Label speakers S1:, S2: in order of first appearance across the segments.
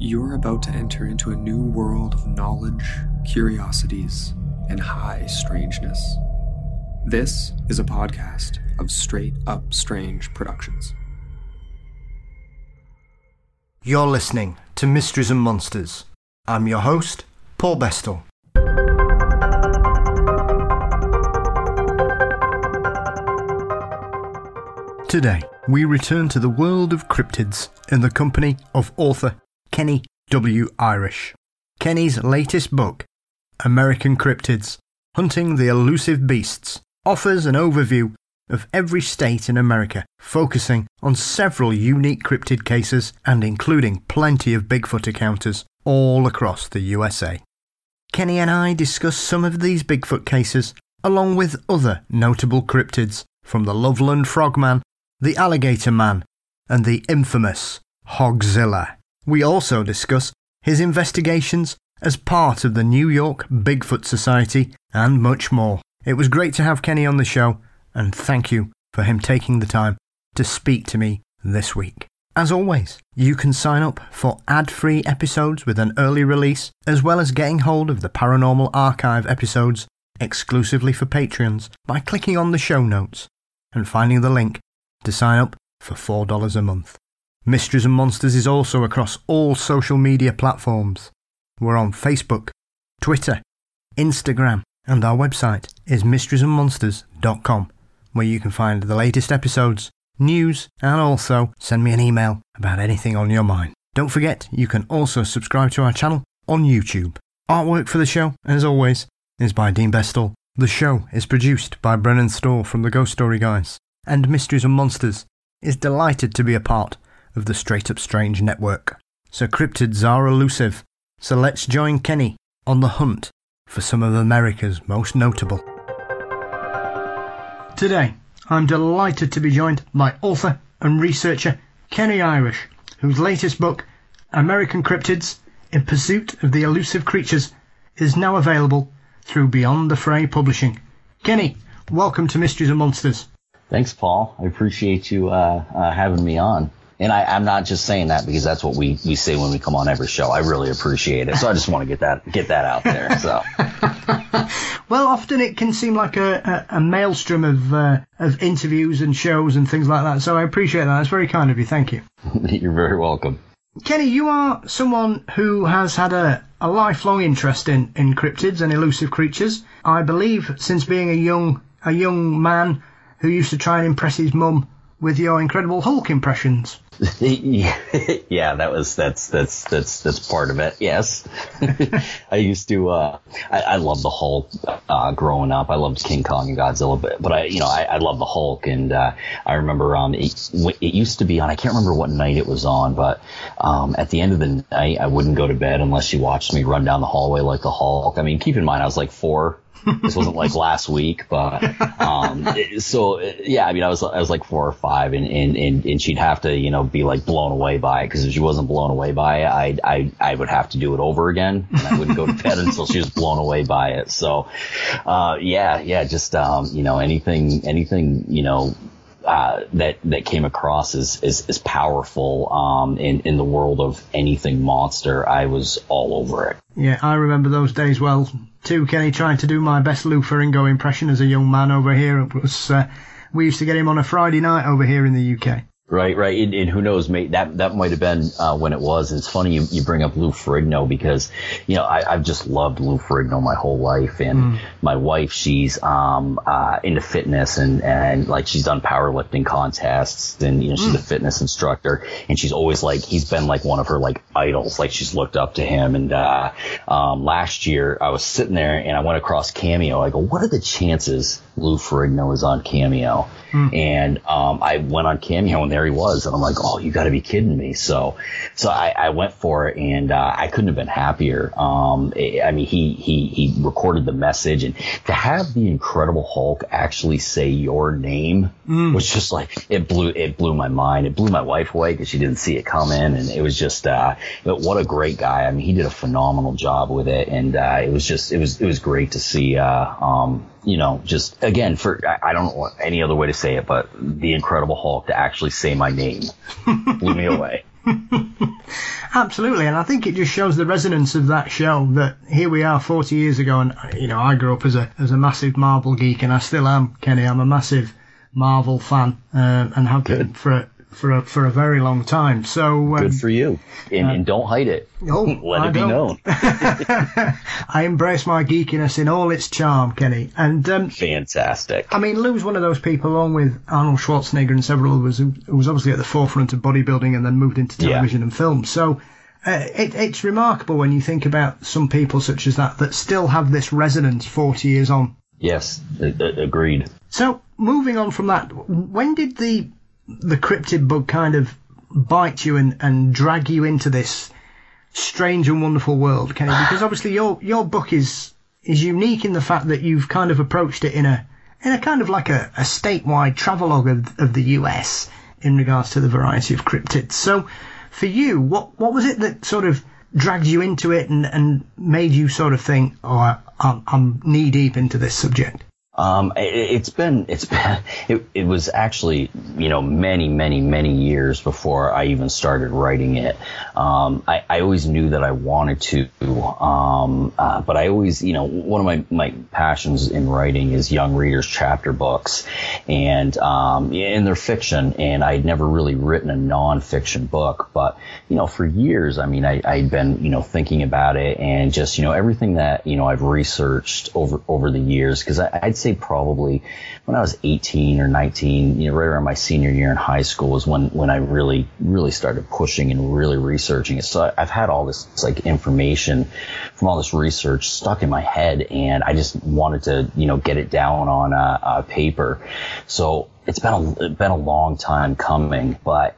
S1: You're about to enter into a new world of knowledge, curiosities, and high strangeness. This is a podcast of Straight Up Strange Productions.
S2: You're listening to Mysteries and Monsters. I'm your host, Paul Bestel. Today, we return to the world of cryptids in the company of author Kenny W. Irish. Kenny's latest book, American Cryptids: Hunting the Elusive Beasts, offers an overview of every state in America, focusing on several unique cryptid cases and including plenty of Bigfoot encounters all across the USA. Kenny and I discuss some of these Bigfoot cases, along with other notable cryptids from the Loveland Frogman, the Alligator Man, and the infamous Hogzilla. We also discuss his investigations as part of the New York Bigfoot Society and much more. It was great to have Kenny on the show, and thank you for him taking the time to speak to me this week. As always, you can sign up for ad-free episodes with an early release, as well as getting hold of the Paranormal Archive episodes exclusively for Patreons by clicking on the show notes and finding the link to sign up for $4 a month. Mysteries and Monsters is also across all social media platforms. We're on Facebook, Twitter, Instagram, and our website is mysteriesandmonsters.com, where you can find the latest episodes, news, and also send me an email about anything on your mind. Don't forget, you can also subscribe to our channel on YouTube. Artwork for the show, as always, is by Dean Bestel. The show is produced by Brennan Storr from the Ghost Story Guys, and Mysteries and Monsters is delighted to be a part of the Straight Up Strange network. So cryptids are elusive, so let's join Kenny on the hunt for some of America's most notable. Today, I'm delighted to be joined by author and researcher Kenny Irish, whose latest book, American Cryptids: In Pursuit of the Elusive Creatures, is now available through Beyond the Fray Publishing. Kenny, welcome to Mysteries and Monsters.
S3: Thanks, Paul. I appreciate you having me on. And I'm not just saying that because that's what we say when we come on every show. I really appreciate it. So I just want to get that out there. So,
S2: well, often it can seem like a maelstrom of interviews and shows and things like that. So I appreciate that. That's very kind of you. Thank you.
S3: You're very welcome.
S2: Kenny, you are someone who has had a lifelong interest in cryptids and elusive creatures. I believe since being a young man who used to try and impress his mum with your Incredible Hulk impressions.
S3: Yeah, that's part of it. Yes. I used to, I loved the Hulk, growing up. I loved King Kong and Godzilla, but I love the Hulk. And, I remember, it used to be on, I can't remember what night it was on, but, at the end of the night, I wouldn't go to bed unless you watched me run down the hallway like the Hulk. I mean, keep in mind, I was like 4. This wasn't like last week, but so yeah, I mean, I was like 4 or 5, and she'd have to be like blown away by it, because if she wasn't blown away by it, I would have to do it over again, and I wouldn't go to bed until she was blown away by it. So just anything that came across as powerful in the world of anything monster, I was all over it.
S2: Yeah, I remember those days well too, Kenny, trying to do my best Lou Ferrigno impression as a young man over here. It was we used to get him on a Friday night over here in the UK.
S3: Right. And who knows, mate, that might have been when it was. And it's funny you bring up Lou Ferrigno, because, I've just loved Lou Ferrigno my whole life. And my wife, she's into fitness and like she's done powerlifting contests, and, she's a fitness instructor. And she's always he's been like one of her like idols, like she's looked up to him. And last year I was sitting there and I went across Cameo. I go, what are the chances Lou Ferrigno is on Cameo? And I went on Cameo, and there he was, and I'm like, oh, you got to be kidding me. So I went for it, and I couldn't have been happier. I mean, he recorded the message, and to have the Incredible Hulk actually say your name was just like, it blew my mind. It blew my wife away because she didn't see it coming, and it was just what a great guy. I mean, he did a phenomenal job with it, and it was great to see. Just again, I don't know any other way to say it, but the Incredible Hulk to actually say my name blew me away.
S2: Absolutely, and I think it just shows the resonance of that show, that here we are 40 years ago, and I grew up as a massive Marvel geek, and I still am, Kenny. I'm a massive Marvel fan, and have been for a very long time. So
S3: good for you, and don't hide it. Let it be known.
S2: I embrace my geekiness in all its charm, Kenny. And
S3: fantastic.
S2: I mean, Lou's one of those people, along with Arnold Schwarzenegger and several others, who was obviously at the forefront of bodybuilding and then moved into television and film. So it's remarkable when you think about some people such as that still have this resonance 40 years on.
S3: Yes, agreed.
S2: So moving on from that, when did the cryptid bug kind of bite you and drag you into this strange and wonderful world, Kenny? Because obviously your book is unique in the fact that you've kind of approached it in a kind of like a statewide travelogue of the US in regards to the variety of cryptids. So for you, what was it that sort of dragged you into it and made you sort of think, oh, I'm knee deep into this subject?
S3: It was actually, many years before I even started writing it. I always knew that I wanted to, but I always, one of my passions in writing is young readers' chapter books, and they're fiction, and I'd never really written a nonfiction book, but, for years, I'd been, thinking about it, and just, everything that, I've researched over the years, because I'd say probably when I was 18 or 19, right around my senior year in high school was when I really started pushing and really researching it. So I've had all this information from all this research stuck in my head, and I just wanted to, get it down on paper. So it's been a long time coming, but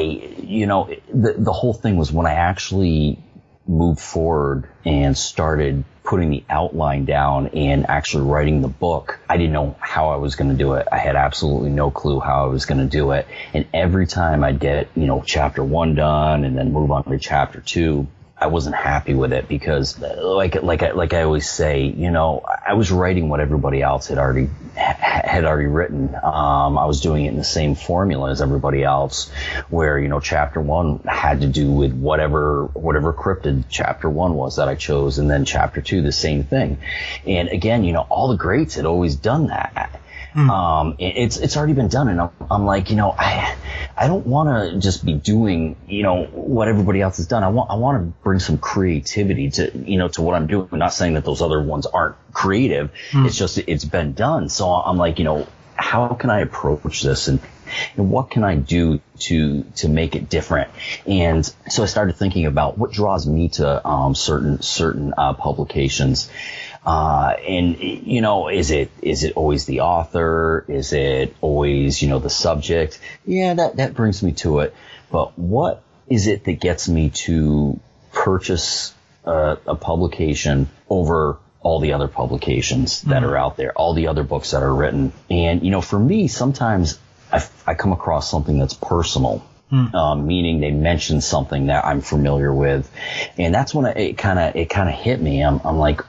S3: the whole thing was when I actually moved forward and started putting the outline down and actually writing the book. I didn't know how I was going to do it. I had absolutely no clue how I was going to do it. And every time I'd get, chapter 1 done and then move on to chapter 2, I wasn't happy with it because like I always say, I was writing what everybody else had already written. I was doing it in the same formula as everybody else, where, chapter 1 had to do with whatever cryptid chapter 1 was that I chose, and then chapter 2 the same thing. And again, all the greats had always done that. It's already been done, and I'm like, I don't want to just be doing, what everybody else has done. I want to bring some creativity to, to what I'm doing. I'm not saying that those other ones aren't creative. It's just, it's been done. So I'm like, how can I approach this, and what can I do to make it different? And so I started thinking about what draws me to certain publications. And is it always the author? Is it always, the subject? Yeah, that brings me to it. But what is it that gets me to purchase a publication over all the other publications that are out there, all the other books that are written? And, for me, sometimes I come across something that's personal. Meaning they mention something that I'm familiar with, and that's when it kind of hit me. I'm like,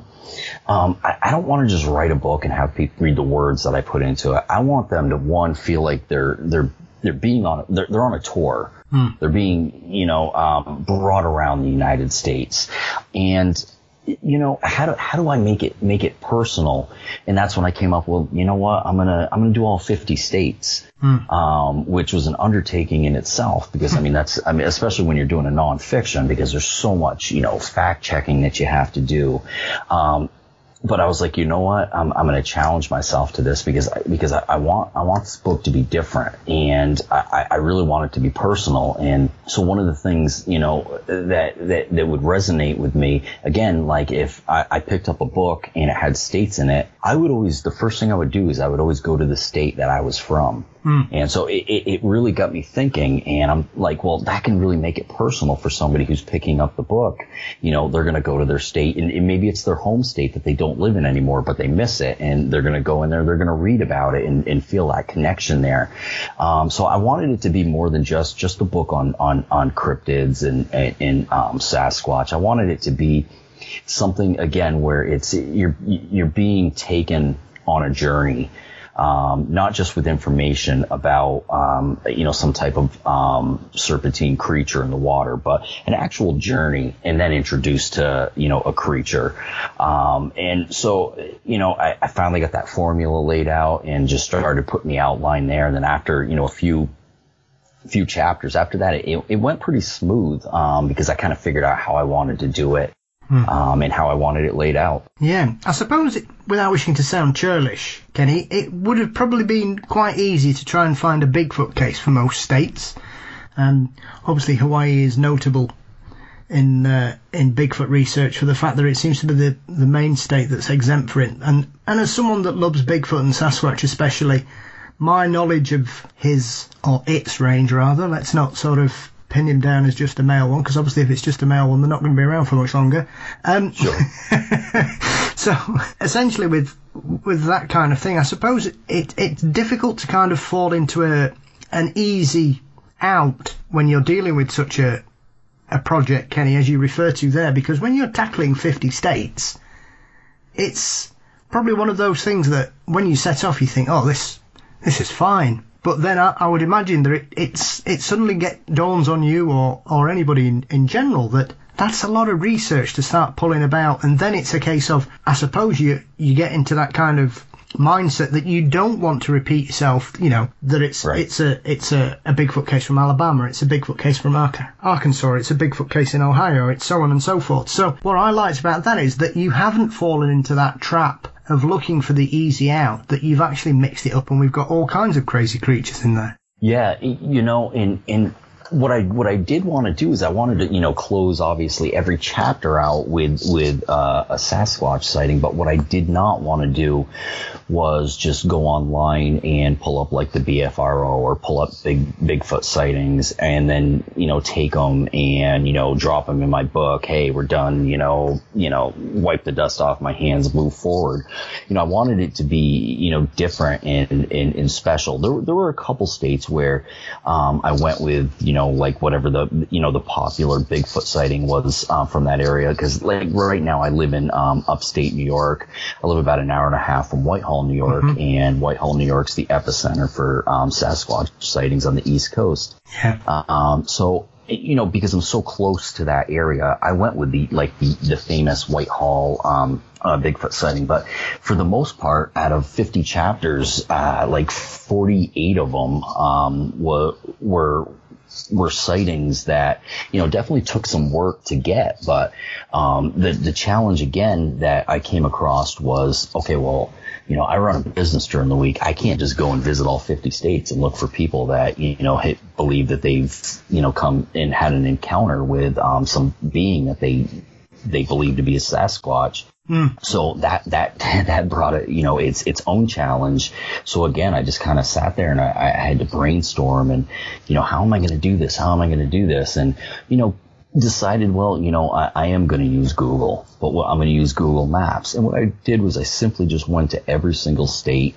S3: I don't want to just write a book and have people read the words that I put into it. I want them to feel like they're being they're on a tour. They're being brought around the United States, and how do I make it personal? And that's when I came up with, what, I'm gonna do all 50 states, which was an undertaking in itself, because especially when you're doing a nonfiction, because there's so much, fact checking that you have to do. But I was like, what? I'm going to challenge myself to this because I want this book to be different, and I really want it to be personal. And so one of the things, that would resonate with me, again, like if I picked up a book and it had states in it, the first thing I would do is I would always go to the state that I was from. And so it really got me thinking, and I'm like, well, that can really make it personal for somebody who's picking up the book. They're going to go to their state, and maybe it's their home state that they don't live in anymore, but they miss it, and they're going to go in there, they're going to read about it and feel that connection there. So I wanted it to be more than just a book on cryptids and Sasquatch. I wanted it to be something, again, where you're being taken on a journey. not just with information about, some type of serpentine creature in the water, but an actual journey, and then introduced to, a creature. And so, I finally got that formula laid out and just started putting the outline there. And then after, a few chapters after that, it went pretty smooth, because I kind of figured out how I wanted to do it. And how I wanted it laid out.
S2: Yeah, I suppose, without wishing to sound churlish, Kenny, it would have probably been quite easy to try and find a Bigfoot case for most states. Obviously, Hawaii is notable in Bigfoot research for the fact that it seems to be the main state that's exempt for it. And as someone that loves Bigfoot and Sasquatch especially, my knowledge of his, or its range rather, let's not sort of pin him down as just a male one, because obviously if it's just a male one, they're not going to be around for much longer.
S3: Sure.
S2: So essentially with that kind of thing, I suppose it's difficult to kind of fall into an easy out when you're dealing with such a project, Kenny, as you refer to there, because when you're tackling 50 states, it's probably one of those things that when you set off you think, oh, this is fine. But then I would imagine that it suddenly dawns on you or anybody in general that that's a lot of research to start pulling about, and then it's a case of, I suppose you get into that kind of mindset that you don't want to repeat yourself, that it's a Bigfoot case from Alabama, it's a Bigfoot case from Arkansas, it's a Bigfoot case in Ohio, it's so on and so forth. So what I liked about that is that you haven't fallen into that trap of looking for the easy out, that you've actually mixed it up and we've got all kinds of crazy creatures in there.
S3: Yeah, in what I did want to do is I wanted to, close obviously every chapter out with a Sasquatch sighting, but what I did not want to do was just go online and pull up like the BFRO or pull up Bigfoot sightings and then, take them and, drop them in my book. Hey, we're done, wipe the dust off my hands, move forward. I wanted it to be, different and special. There were a couple states where, I went with, like whatever the popular Bigfoot sighting was, from that area. Cause like right now I live in, upstate New York. I live about an hour and a half from Whitehall, New York, and Whitehall, New York's the epicenter for, Sasquatch sightings on the East Coast.
S2: Yeah.
S3: So, because I'm so close to that area, I went with the famous Whitehall, Bigfoot sighting. But for the most part, out of 50 chapters, like 48 of them, were sightings that, definitely took some work to get. But, the challenge again that I came across was, okay, well, I run a business during the week. I can't just go and visit all 50 states and look for people that, believe that they've, come and had an encounter with, some being that they believe to be a Sasquatch. So that brought it, its own challenge. So again, I just kind of sat there and I had to brainstorm and, how am I going to do this? How am I going to do this? And, decided, well, I am going to use Google, but I'm going to use Google Maps. And what I did was I simply just went to every single state,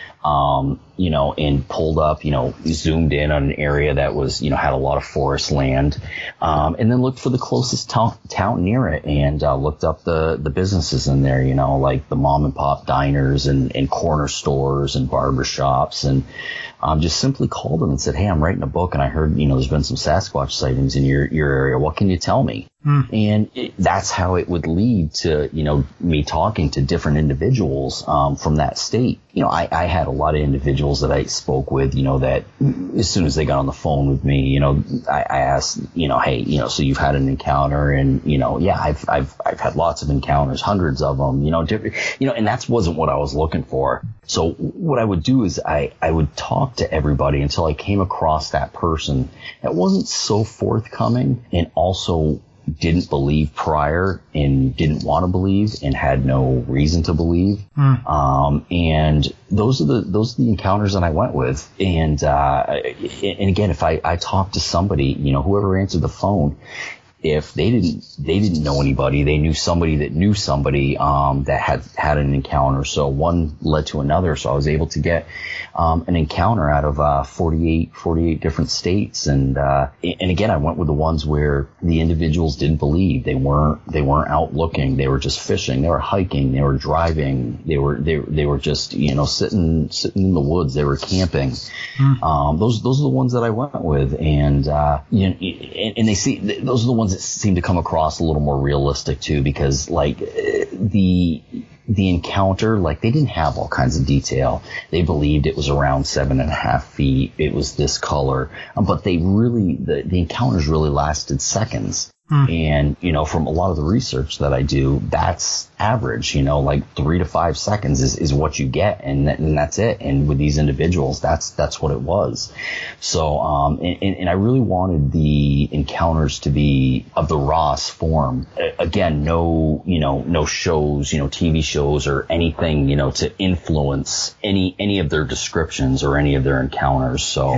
S3: and pulled up, zoomed in on an area that was, had a lot of forest land, and then looked for the closest town near it and, looked up the businesses in there, like the mom and pop diners and corner stores and barber shops, and, just simply called them and said, hey, I'm writing a book and I heard, there's been some Sasquatch sightings in your area. What can you tell me? And that's how it would lead to, me talking to different individuals, from that state. I had a lot of individuals that I spoke with, that as soon as they got on the phone with me, I asked, hey, so you've had an encounter and, yeah, I've had lots of encounters, hundreds of them, different, and that wasn't what I was looking for. So what I would do is I would talk to everybody until I came across that person that wasn't so forthcoming and also didn't believe prior and didn't want to believe and had no reason to believe. And those are the encounters that I went with. And again, if I talked to somebody, whoever answered the phone, if they didn't know anybody, they knew somebody that knew somebody that had an encounter. So one led to another. So I was able to get an encounter out of 48 different states, and again, I went with the ones where the individuals didn't believe. They weren't out looking. They were just fishing. They were hiking. They were driving. They were just sitting in the woods. They were camping. Those are the ones that I went with, and and those are the ones that seem to come across a little more realistic too, because like the encounter, like they didn't have all kinds of detail. They believed it was around 7.5 feet. It was this color, but they really the encounters really lasted seconds. And, from a lot of the research that I do, that's average, like 3 to 5 seconds is what you get. And that's it. And with these individuals, that's what it was. So, and I really wanted the encounters to be of the rawest form. Again, no shows, TV shows or anything, to influence any of their descriptions or any of their encounters. So,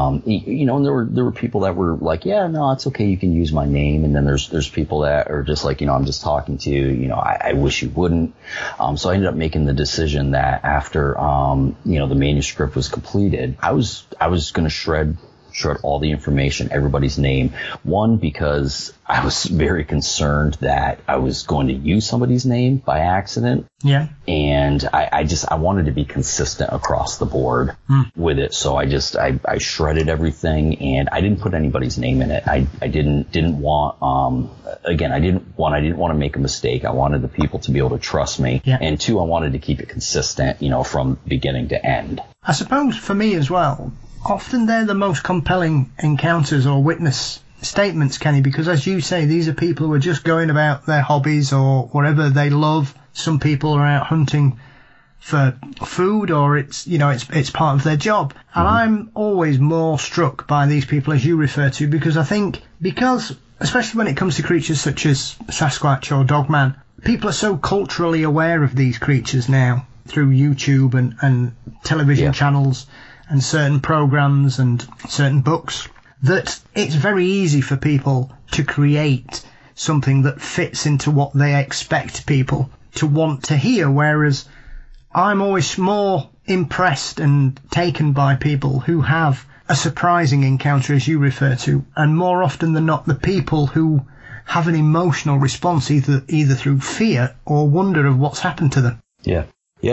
S3: and there were people that were like, yeah, no, it's okay. You can use my name. And then there's people that are just like, I'm just talking to you, I wish you wouldn't. So I ended up making the decision that after, the manuscript was completed, I was going to shred all the information, everybody's name. One, because I was very concerned that I was going to use somebody's name by accident. Yeah. And I wanted to be consistent across the board with it. So I shredded everything, and I didn't put anybody's name in it. I didn't want, again, I didn't want to make a mistake. I wanted the people to be able to trust me. Yeah. And two, I wanted to keep it consistent, from beginning to end.
S2: I suppose for me as well, often they're the most compelling encounters or witness statements, Kenny, because as you say, these are people who are just going about their hobbies or whatever they love. Some people are out hunting for food, or it's part of their job. And I'm always more struck by these people, as you refer to, because I think, especially when it comes to creatures such as Sasquatch or Dogman, people are so culturally aware of these creatures now through YouTube and television channels and certain programs and certain books, that it's very easy for people to create something that fits into what they expect people to want to hear, whereas I'm always more impressed and taken by people who have a surprising encounter, as you refer to, and more often than not the people who have an emotional response either through fear or wonder of what's happened to them.
S3: Yeah,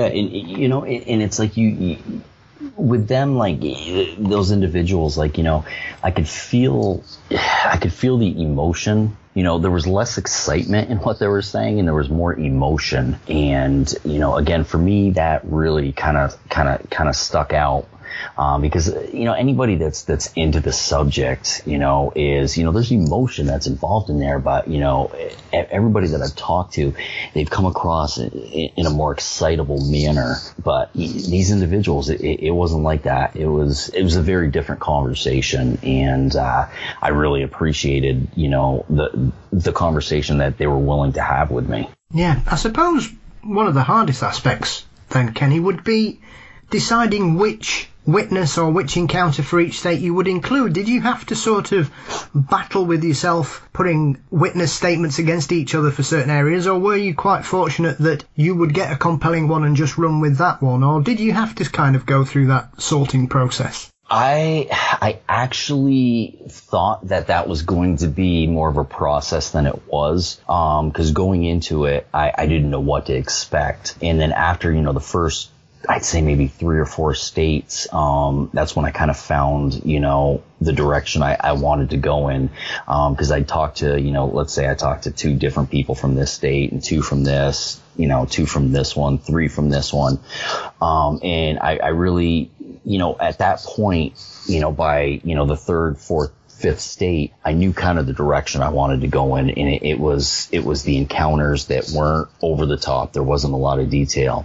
S3: and it's like you with them, like those individuals, like, I could feel the emotion. There was less excitement in what they were saying, and there was more emotion. And, again, for me, that really kind of stuck out. Because, anybody that's into the subject, is, there's emotion that's involved in there, but, everybody that I've talked to, they've come across in a more excitable manner. But these individuals, it wasn't like that. It was a very different conversation. And, I really appreciated, the conversation that they were willing to have with me.
S2: Yeah, I suppose one of the hardest aspects then, Kenny, would be deciding which witness or which encounter for each state you would include. Did you have to sort of battle with yourself putting witness statements against each other for certain areas, or were you quite fortunate that you would get a compelling one and just run with that one, or did you have to kind of go through that sorting process?
S3: I actually thought that was going to be more of a process than it was, because going into it, I didn't know what to expect. And then after, the first, I'd say maybe 3 or 4 states, that's when I kind of found, the direction I wanted to go in. Cause I talked to, let's say I talked to 2 different people from this state and 2 from this, 2 from this one, 3 from this one. And I really, at that point, by, the 3rd, 4th, 5th state, I knew kind of the direction I wanted to go in, and it was the encounters that weren't over the top. There wasn't a lot of detail,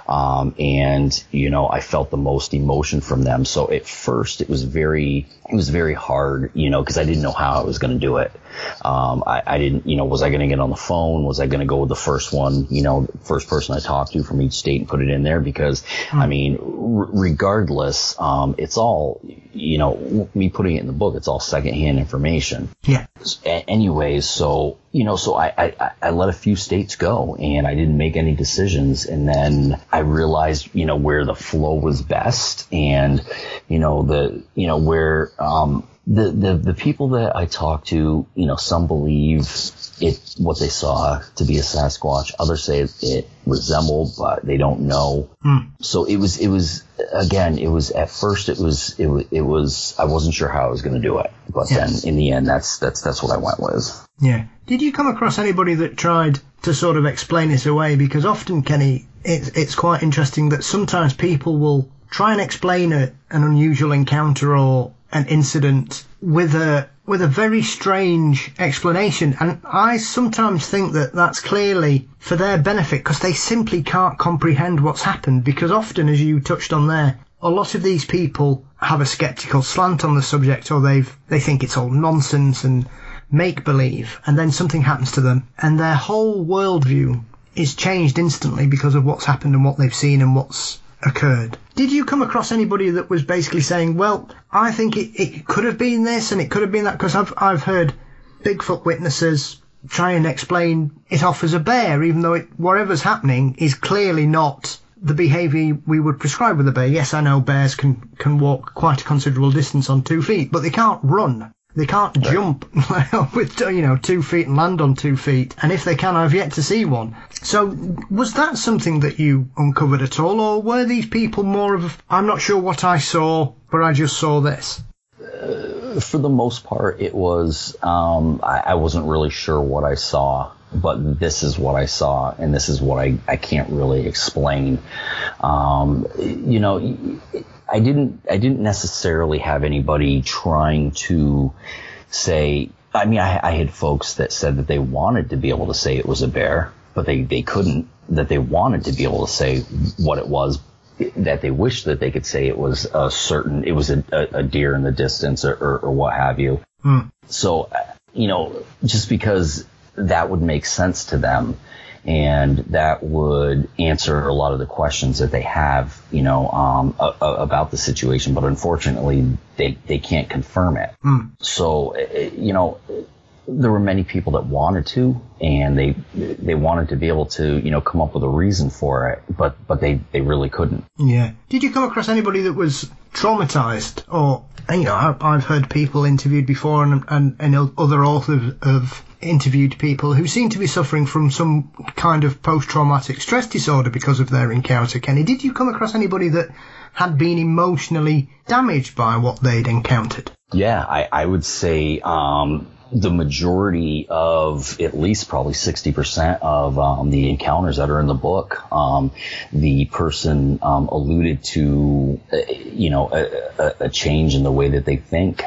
S3: and I felt the most emotion from them. So at first, it was very hard, because I didn't know how I was going to do it. I didn't, was I going to get on the phone? Was I going to go with the first one, first person I talked to from each state and put it in there? Because, I mean, regardless, it's all, me putting it in the book, it's all secondary secondhand information.
S2: Yeah.
S3: Anyways, so I let a few states go, and I didn't make any decisions. And then I realized, where the flow was best, and where the people that I talk to, some believe what they saw to be a Sasquatch. Others say it resembled, but they don't know. So it was at first I wasn't sure how I was going to do it, but then in the end, that's what I went with.
S2: Yeah. Did you come across anybody that tried to sort of explain it away? Because often, Kenny, it's quite interesting that sometimes people will try and explain an unusual encounter or an incident with a very strange explanation. And I sometimes think that that's clearly for their benefit, because they simply can't comprehend what's happened. Because often, as you touched on there, a lot of these people have a skeptical slant on the subject, or they think it's all nonsense and make-believe, and then something happens to them, and their whole worldview is changed instantly because of what's happened and what they've seen and what's occurred. Did you come across anybody that was basically saying, well, I think it could have been this and it could have been that? Because I've heard Bigfoot witnesses try and explain it off as a bear, even though whatever's happening is clearly not the behaviour we would prescribe with a bear. Yes, I know bears can walk quite a considerable distance on 2 feet, but they can't run. They can't jump with 2 feet and land on 2 feet. And if they can, I've yet to see one. So was that something that you uncovered at all? Or were these people more of, I'm not sure what I saw, but I just saw this?
S3: For the most part, it was, I wasn't really sure what I saw, but this is what I saw, and this is what I can't really explain. I didn't necessarily have anybody trying to say, I mean, I had folks that said that they wanted to be able to say it was a bear, but they couldn't, that they wanted to be able to say what it was, that they wished that they could say it was a deer in the distance or what have you. So, just because that would make sense to them, and that would answer a lot of the questions that they have, about the situation. But unfortunately, they can't confirm it. So, there were many people that wanted to, and they wanted to be able to, come up with a reason for it, but they really couldn't. Yeah.
S2: Did you come across anybody that was traumatized? Or, I've heard people interviewed before, and other authors have interviewed people who seem to be suffering from some kind of post-traumatic stress disorder because of their encounter. Kenny, did you come across anybody that had been emotionally damaged by what they'd encountered?
S3: Yeah, I would say the majority of, at least probably 60% of the encounters that are in the book, the person alluded to, a change in the way that they think,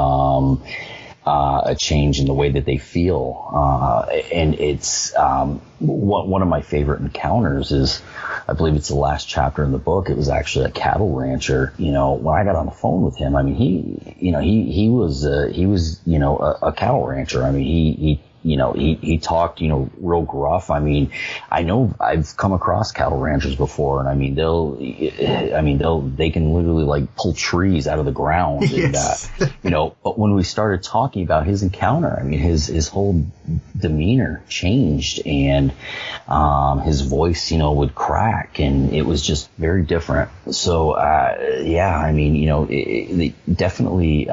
S3: a change in the way that they feel. And it's one of my favorite encounters is, I believe it's the last chapter in the book. It was actually a cattle rancher. When I got on the phone with him, I mean, he was a cattle rancher. I mean, he talked, real gruff. I mean, I know I've come across cattle ranchers before, and I mean, they can literally like pull trees out of the ground.
S2: Yes.
S3: And, but when we started talking about his encounter, I mean, his whole demeanor changed, and his voice, would crack, and it was just very different. So, I mean, definitely,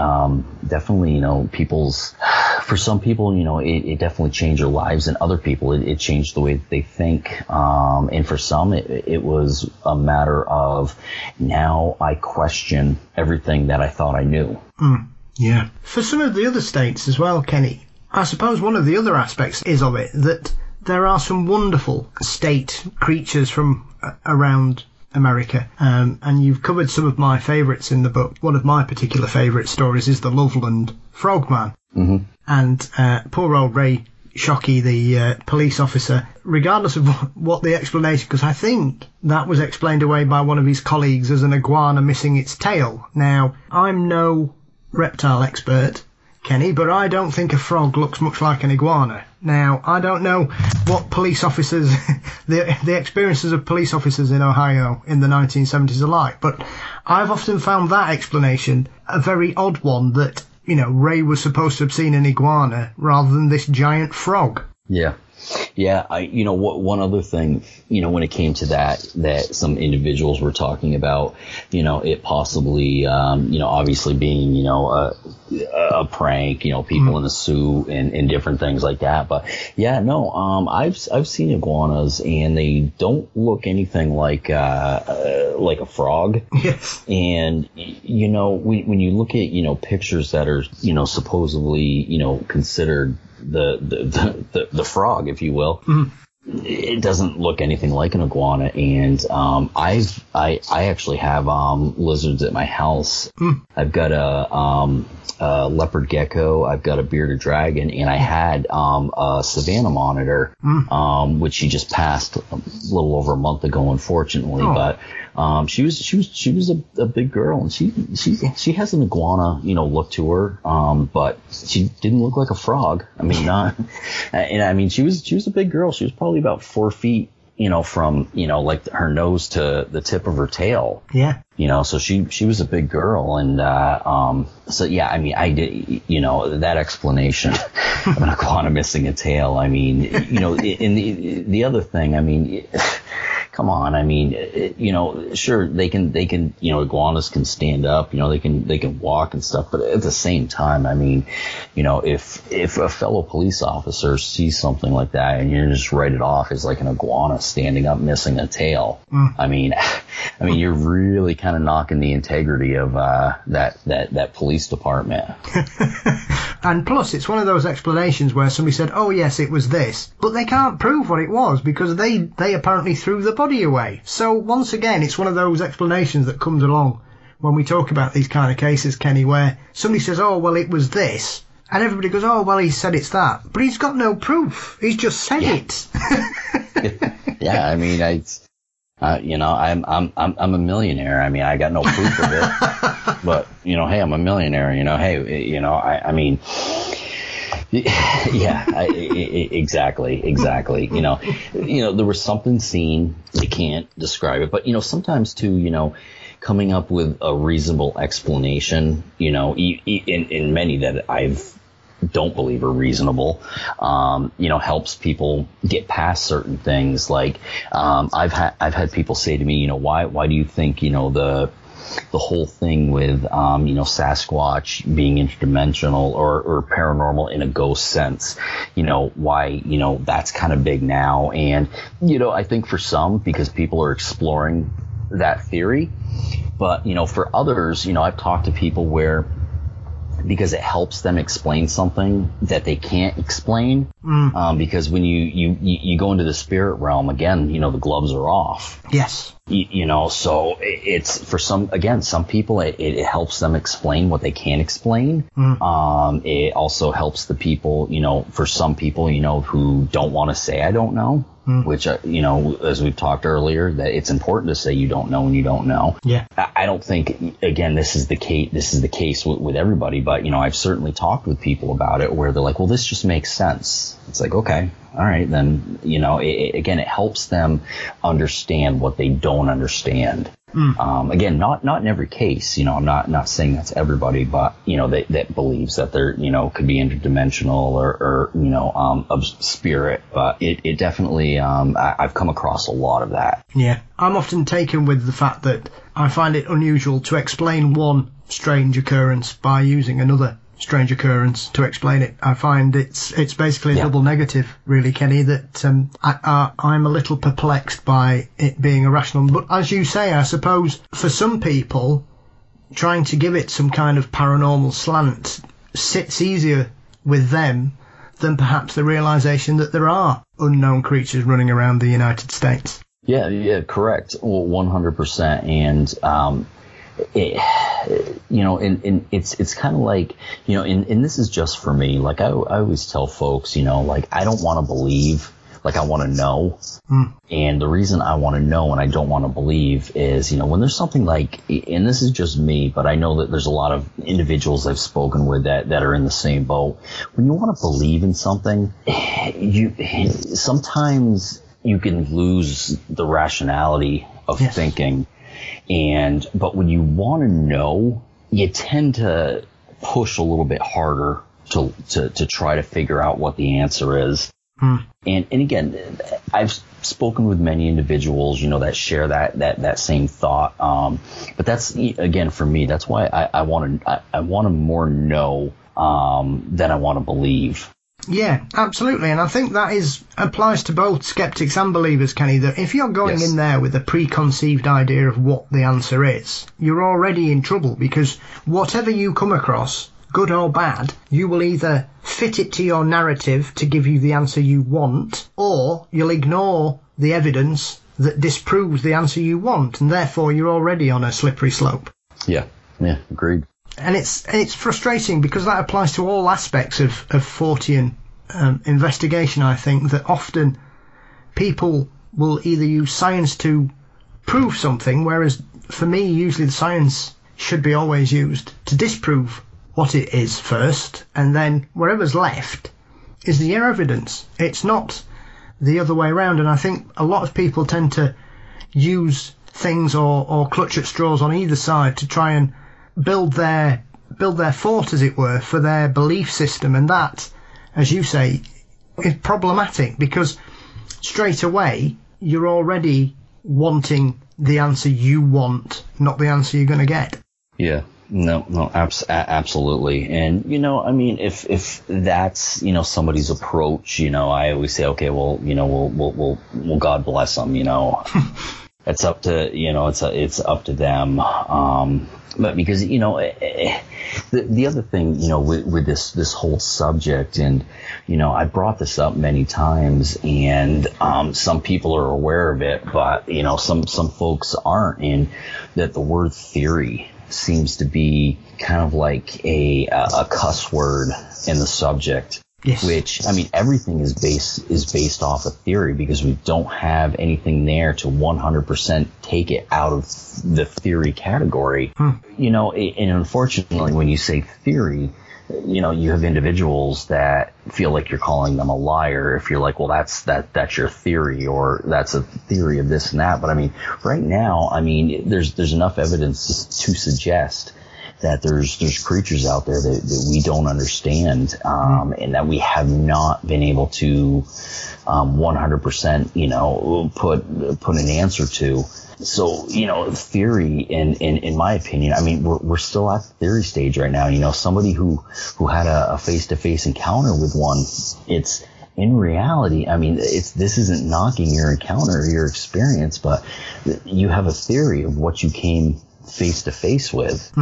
S3: for some people, it definitely changed their lives, and other people, it changed the way that they think. And for some, it was a matter of, now I question everything that I thought I knew.
S2: Yeah. For some of the other states as well, Kenny, I suppose one of the other aspects is of it that there are some wonderful state creatures from around America, and you've covered some of my favourites in the book. One of my particular favourite stories is the Loveland Frogman.
S3: Mm-hmm.
S2: And poor old Ray Shockey, the police officer, regardless of what the explanation, because I think that was explained away by one of his colleagues as an iguana missing its tail. Now, I'm no reptile expert, Kenny, but I don't think a frog looks much like an iguana. Now, I don't know what police officers, the experiences of police officers in Ohio in the 1970s are like, but I've often found that explanation a very odd one, that Ray was supposed to have seen an iguana rather than this giant frog.
S3: Yeah. Yeah, one other thing, when it came to that some individuals were talking about, it possibly, obviously being, a prank, people in a suit and different things like that. But yeah, no, I've seen iguanas and they don't look anything like a frog.
S2: Yes.
S3: And, when you look at, pictures that are, supposedly, considered the frog, if you will. Mm-hmm. It doesn't look anything like an iguana, and I actually have lizards at my house. Mm. I've got a leopard gecko, I've got a bearded dragon, and I had a Savannah monitor, which she just passed a little over a month ago, unfortunately. Oh. But she was a big girl, and she has an iguana, look to her, but she didn't look like a frog. I mean, she was a big girl. She was probably about 4 feet, from, like her nose to the tip of her tail.
S2: Yeah.
S3: So she was a big girl. And, so yeah, I mean, I did, that explanation of an iguana missing a tail. I mean, and the other thing, I mean, come on. I mean, sure, they can, iguanas can stand up, they can walk and stuff. But at the same time, I mean, if a fellow police officer sees something like that and you just write it off as like an iguana standing up missing a tail, I mean, you're really kind of knocking the integrity of that police department.
S2: And plus, it's one of those explanations where somebody said, "Oh yes, it was this," but they can't prove what it was because they apparently threw the body away. So once again, it's one of those explanations that comes along when we talk about these kind of cases, Kenny, where somebody says, "Oh well, it was this," and everybody goes, "Oh well, he said it's that," but he's got no proof. He's just said it.
S3: Yeah, I mean, I'm a millionaire. I mean, I got no proof of it, but hey, I'm a millionaire. Hey, I mean, yeah, exactly. There was something seen. They can't describe it, but sometimes too, coming up with a reasonable explanation, in many that I've don't believe are reasonable, helps people get past certain things. Like, I've had people say to me, why do you think, the whole thing with, Sasquatch being interdimensional or paranormal in a ghost sense, why, that's kind of big now. And, I think for some, because people are exploring that theory, but, for others, I've talked to people where, because it helps them explain something that they can't explain. Because when you go into the spirit realm, again, the gloves are off.
S2: Yes.
S3: So it's for some people, it helps them explain what they can't explain. It also helps the people, for some people, who don't want to say, I don't know. Which, as we've talked earlier, that it's important to say you don't know when you don't know.
S2: Yeah.
S3: I don't think, again, this is the case with everybody, but, I've certainly talked with people about it where they're like, well, this just makes sense. It's like, okay, all right, then, it helps them understand what they don't understand. Again, not in every case, I'm not saying that's everybody, but, that believes that they're, could be interdimensional or of spirit, but it definitely, I've come across a lot of that.
S2: Yeah. I'm often taken with the fact that I find it unusual to explain one strange occurrence by using another strange occurrence to explain it. I find it's basically a double negative, really, Kenny, that I'm a little perplexed by it being irrational. But as you say, I suppose for some people, trying to give it some kind of paranormal slant sits easier with them than perhaps the realization that there are unknown creatures running around the United States.
S3: Yeah, correct. Well, 100%. And, it's kind of like, and this is just for me. Like I always tell folks, like I don't want to believe, like I want to know. And the reason I want to know and I don't want to believe is, when there's something like, and this is just me, but I know that there's a lot of individuals I've spoken with that are in the same boat. When you want to believe in something, sometimes you can lose the rationality of thinking. But when you want to know, you tend to push a little bit harder to try to figure out what the answer is. And again, I've spoken with many individuals, that share that same thought. But that's, again, for me, that's why I want to more know than I want to believe.
S2: Yeah, absolutely. And I think that applies to both skeptics and believers, Kenny, that if you're going in there with a preconceived idea of what the answer is, you're already in trouble, because whatever you come across, good or bad, you will either fit it to your narrative to give you the answer you want, or you'll ignore the evidence that disproves the answer you want, and therefore you're already on a slippery slope.
S3: Yeah, agreed.
S2: And it's frustrating, because that applies to all aspects of Fortean investigation, I think, that often people will either use science to prove something, whereas for me, usually the science should be always used to disprove what it is first, and then whatever's left is the evidence. It's not the other way around, and I think a lot of people tend to use things or clutch at straws on either side to try and build their fort, as it were, for their belief system, and that, as you say, is problematic, because straight away you're already wanting the answer you want, not the answer you're going to get.
S3: Yeah. No, absolutely. And, if that's, somebody's approach, I always say, okay, well, we'll God bless them, it's up to, it's up to them. But because, the other thing, with this whole subject, and, I brought this up many times, and some people are aware of it, but, some folks aren't, and that the word theory seems to be kind of like a cuss word in the subject.
S2: Yes.
S3: Which, everything is based off of theory, because we don't have anything there to 100% take it out of the theory category. And unfortunately, when you say theory, you have individuals that feel like you're calling them a liar if you're like, well, that's your theory, or that's a theory of this and that. But right now, there's enough evidence to suggest that there's creatures out there that we don't understand, and that we have not been able to 100% put an answer to. So, theory, in my opinion, we're still at the theory stage right now. Somebody who had a face-to-face encounter with one, it's in reality, this isn't knocking your encounter or your experience, but you have a theory of what you came face-to-face with.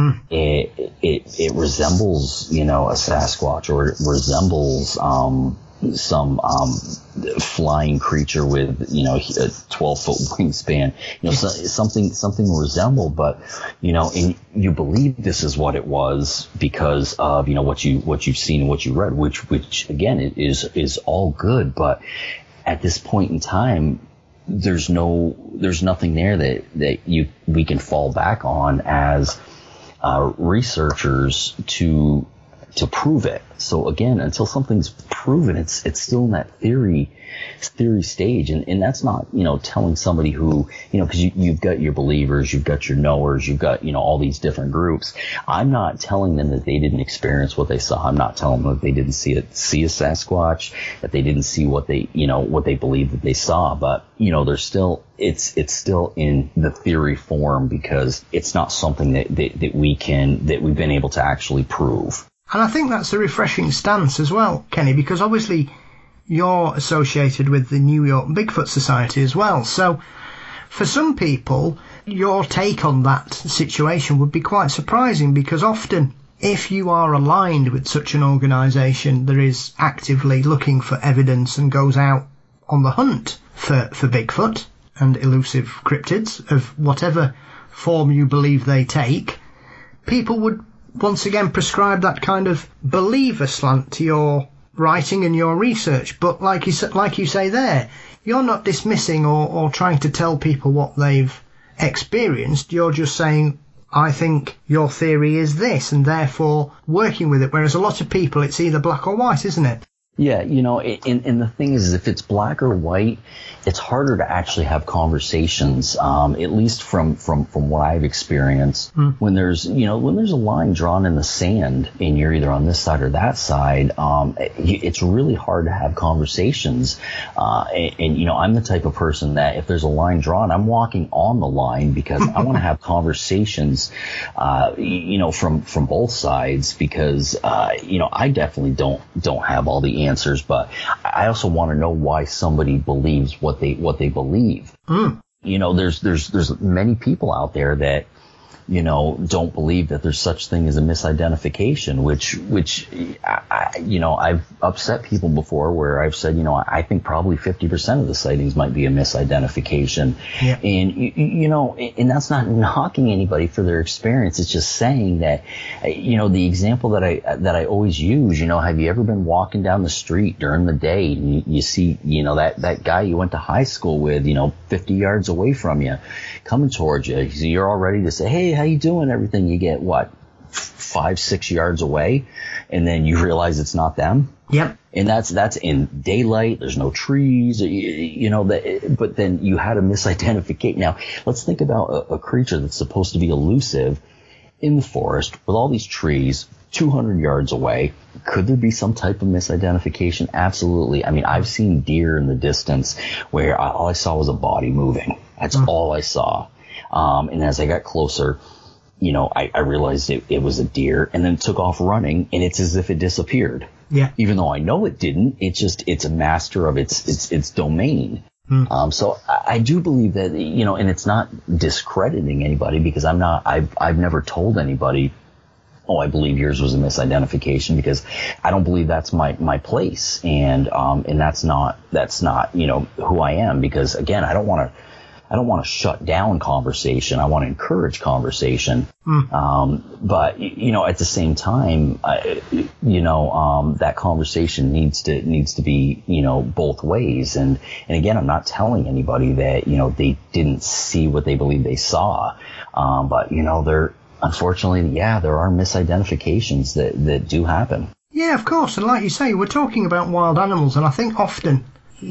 S3: It resembles, a Sasquatch, or it resembles some flying creature with, a 12-foot wingspan, something resembled, but, and you believe this is what it was because of, what you've seen and what you read, which again, is all good. But at this point in time, there's nothing there that we can fall back on as researchers to prove it. So again, until something's proven, it's still in that theory stage, and that's not telling somebody who because you've got your believers, you've got your knowers, you've got all these different groups. I'm not telling them that they didn't experience what they saw. I'm not telling them that they didn't see a Sasquatch, that they didn't see what they believe that they saw. But there's still it's still in the theory form, because it's not something that we've been able to actually prove.
S2: And I think that's a refreshing stance as well, Kenny, because obviously you're associated with the New York Bigfoot Society as well. So for some people, your take on that situation would be quite surprising, because often if you are aligned with such an organisation that is actively looking for evidence and goes out on the hunt for Bigfoot and elusive cryptids of whatever form you believe they take, people would once again prescribe that kind of believer slant to your writing and your research. But like you say there, you're not dismissing or trying to tell people what they've experienced. You're just saying, I think your theory is this, and therefore working with it. Whereas a lot of people, it's either black or white, isn't it?
S3: Yeah, and the thing is, if it's black or white, it's harder to actually have conversations, at least from what I've experienced. When there's a line drawn in the sand and you're either on this side or that side, it's really hard to have conversations. And I'm the type of person that if there's a line drawn, I'm walking on the line because I want to have conversations, from both sides because, I definitely don't have all the answers, but I also want to know why somebody believes what they believe. There's many people out there that don't believe that there's such thing as a misidentification, which I've upset people before where I've said, I think probably 50% of the sightings might be a misidentification. Yeah. And, and that's not knocking anybody for their experience. It's just saying that, the example that I always use, have you ever been walking down the street during the day and you see, that guy you went to high school with, 50 yards away from you coming towards you. You're all ready to say, hey, how you doing? Everything. You get 5-6 yards away, and then you realize it's not them.
S2: Yep.
S3: And that's in daylight. There's no trees, but then you had a misidentification. Now let's think about a creature that's supposed to be elusive in the forest with all these trees 200 yards away. Could there be some type of misidentification? Absolutely. I mean, I've seen deer in the distance where all I saw was a body moving. That's all I saw. And as I got closer, I realized it was a deer, and then took off running, and it's as if it disappeared.
S2: Yeah.
S3: Even though I know it didn't, it's a master of its domain. So I do believe that, and it's not discrediting anybody because I've never told anybody, oh, I believe yours was a misidentification, because I don't believe that's my place. And that's not, who I am, because again, I don't want to shut down conversation. I want to encourage conversation. But at the same time, that conversation needs to be, both ways. And again, I'm not telling anybody that, they didn't see what they believe they saw. But unfortunately, there are misidentifications that do happen.
S2: Yeah, of course. And like you say, we're talking about wild animals. And I think often,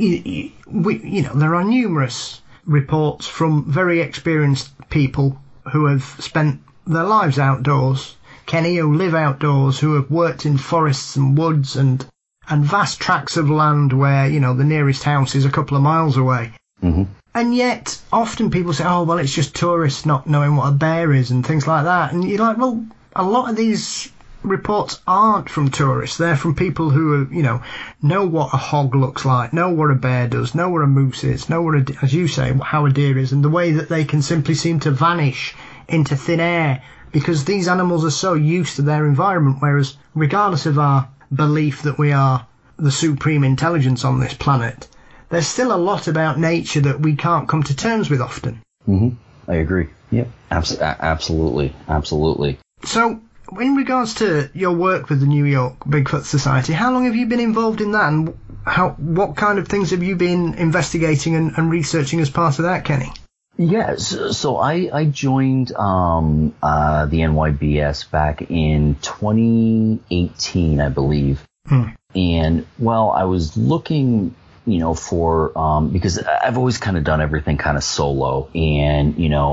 S2: there are numerous reports from very experienced people who have spent their lives outdoors, Kenny, who live outdoors, who have worked in forests and woods and vast tracts of land where, the nearest house is a couple of miles away. Mm-hmm. And yet, often people say, oh, well, it's just tourists not knowing what a bear is and things like that. And you're like, well, a lot of these reports aren't from tourists. They're from people who, know what a hog looks like, know what a bear does, know what a moose is, know what, as you say, how a deer is, and the way that they can simply seem to vanish into thin air because these animals are so used to their environment. Whereas, regardless of our belief that we are the supreme intelligence on this planet, there's still a lot about nature that we can't come to terms with often.
S3: Mm-hmm. I agree. Yep. Absolutely.
S2: So, in regards to your work with the New York Bigfoot Society, how long have you been involved in that, and what kind of things have you been investigating and researching as part of that, Kenny?
S3: Yes, so I joined the NYBS back in 2018, I believe. And, I was looking, for, because I've always kind of done everything kind of solo, and,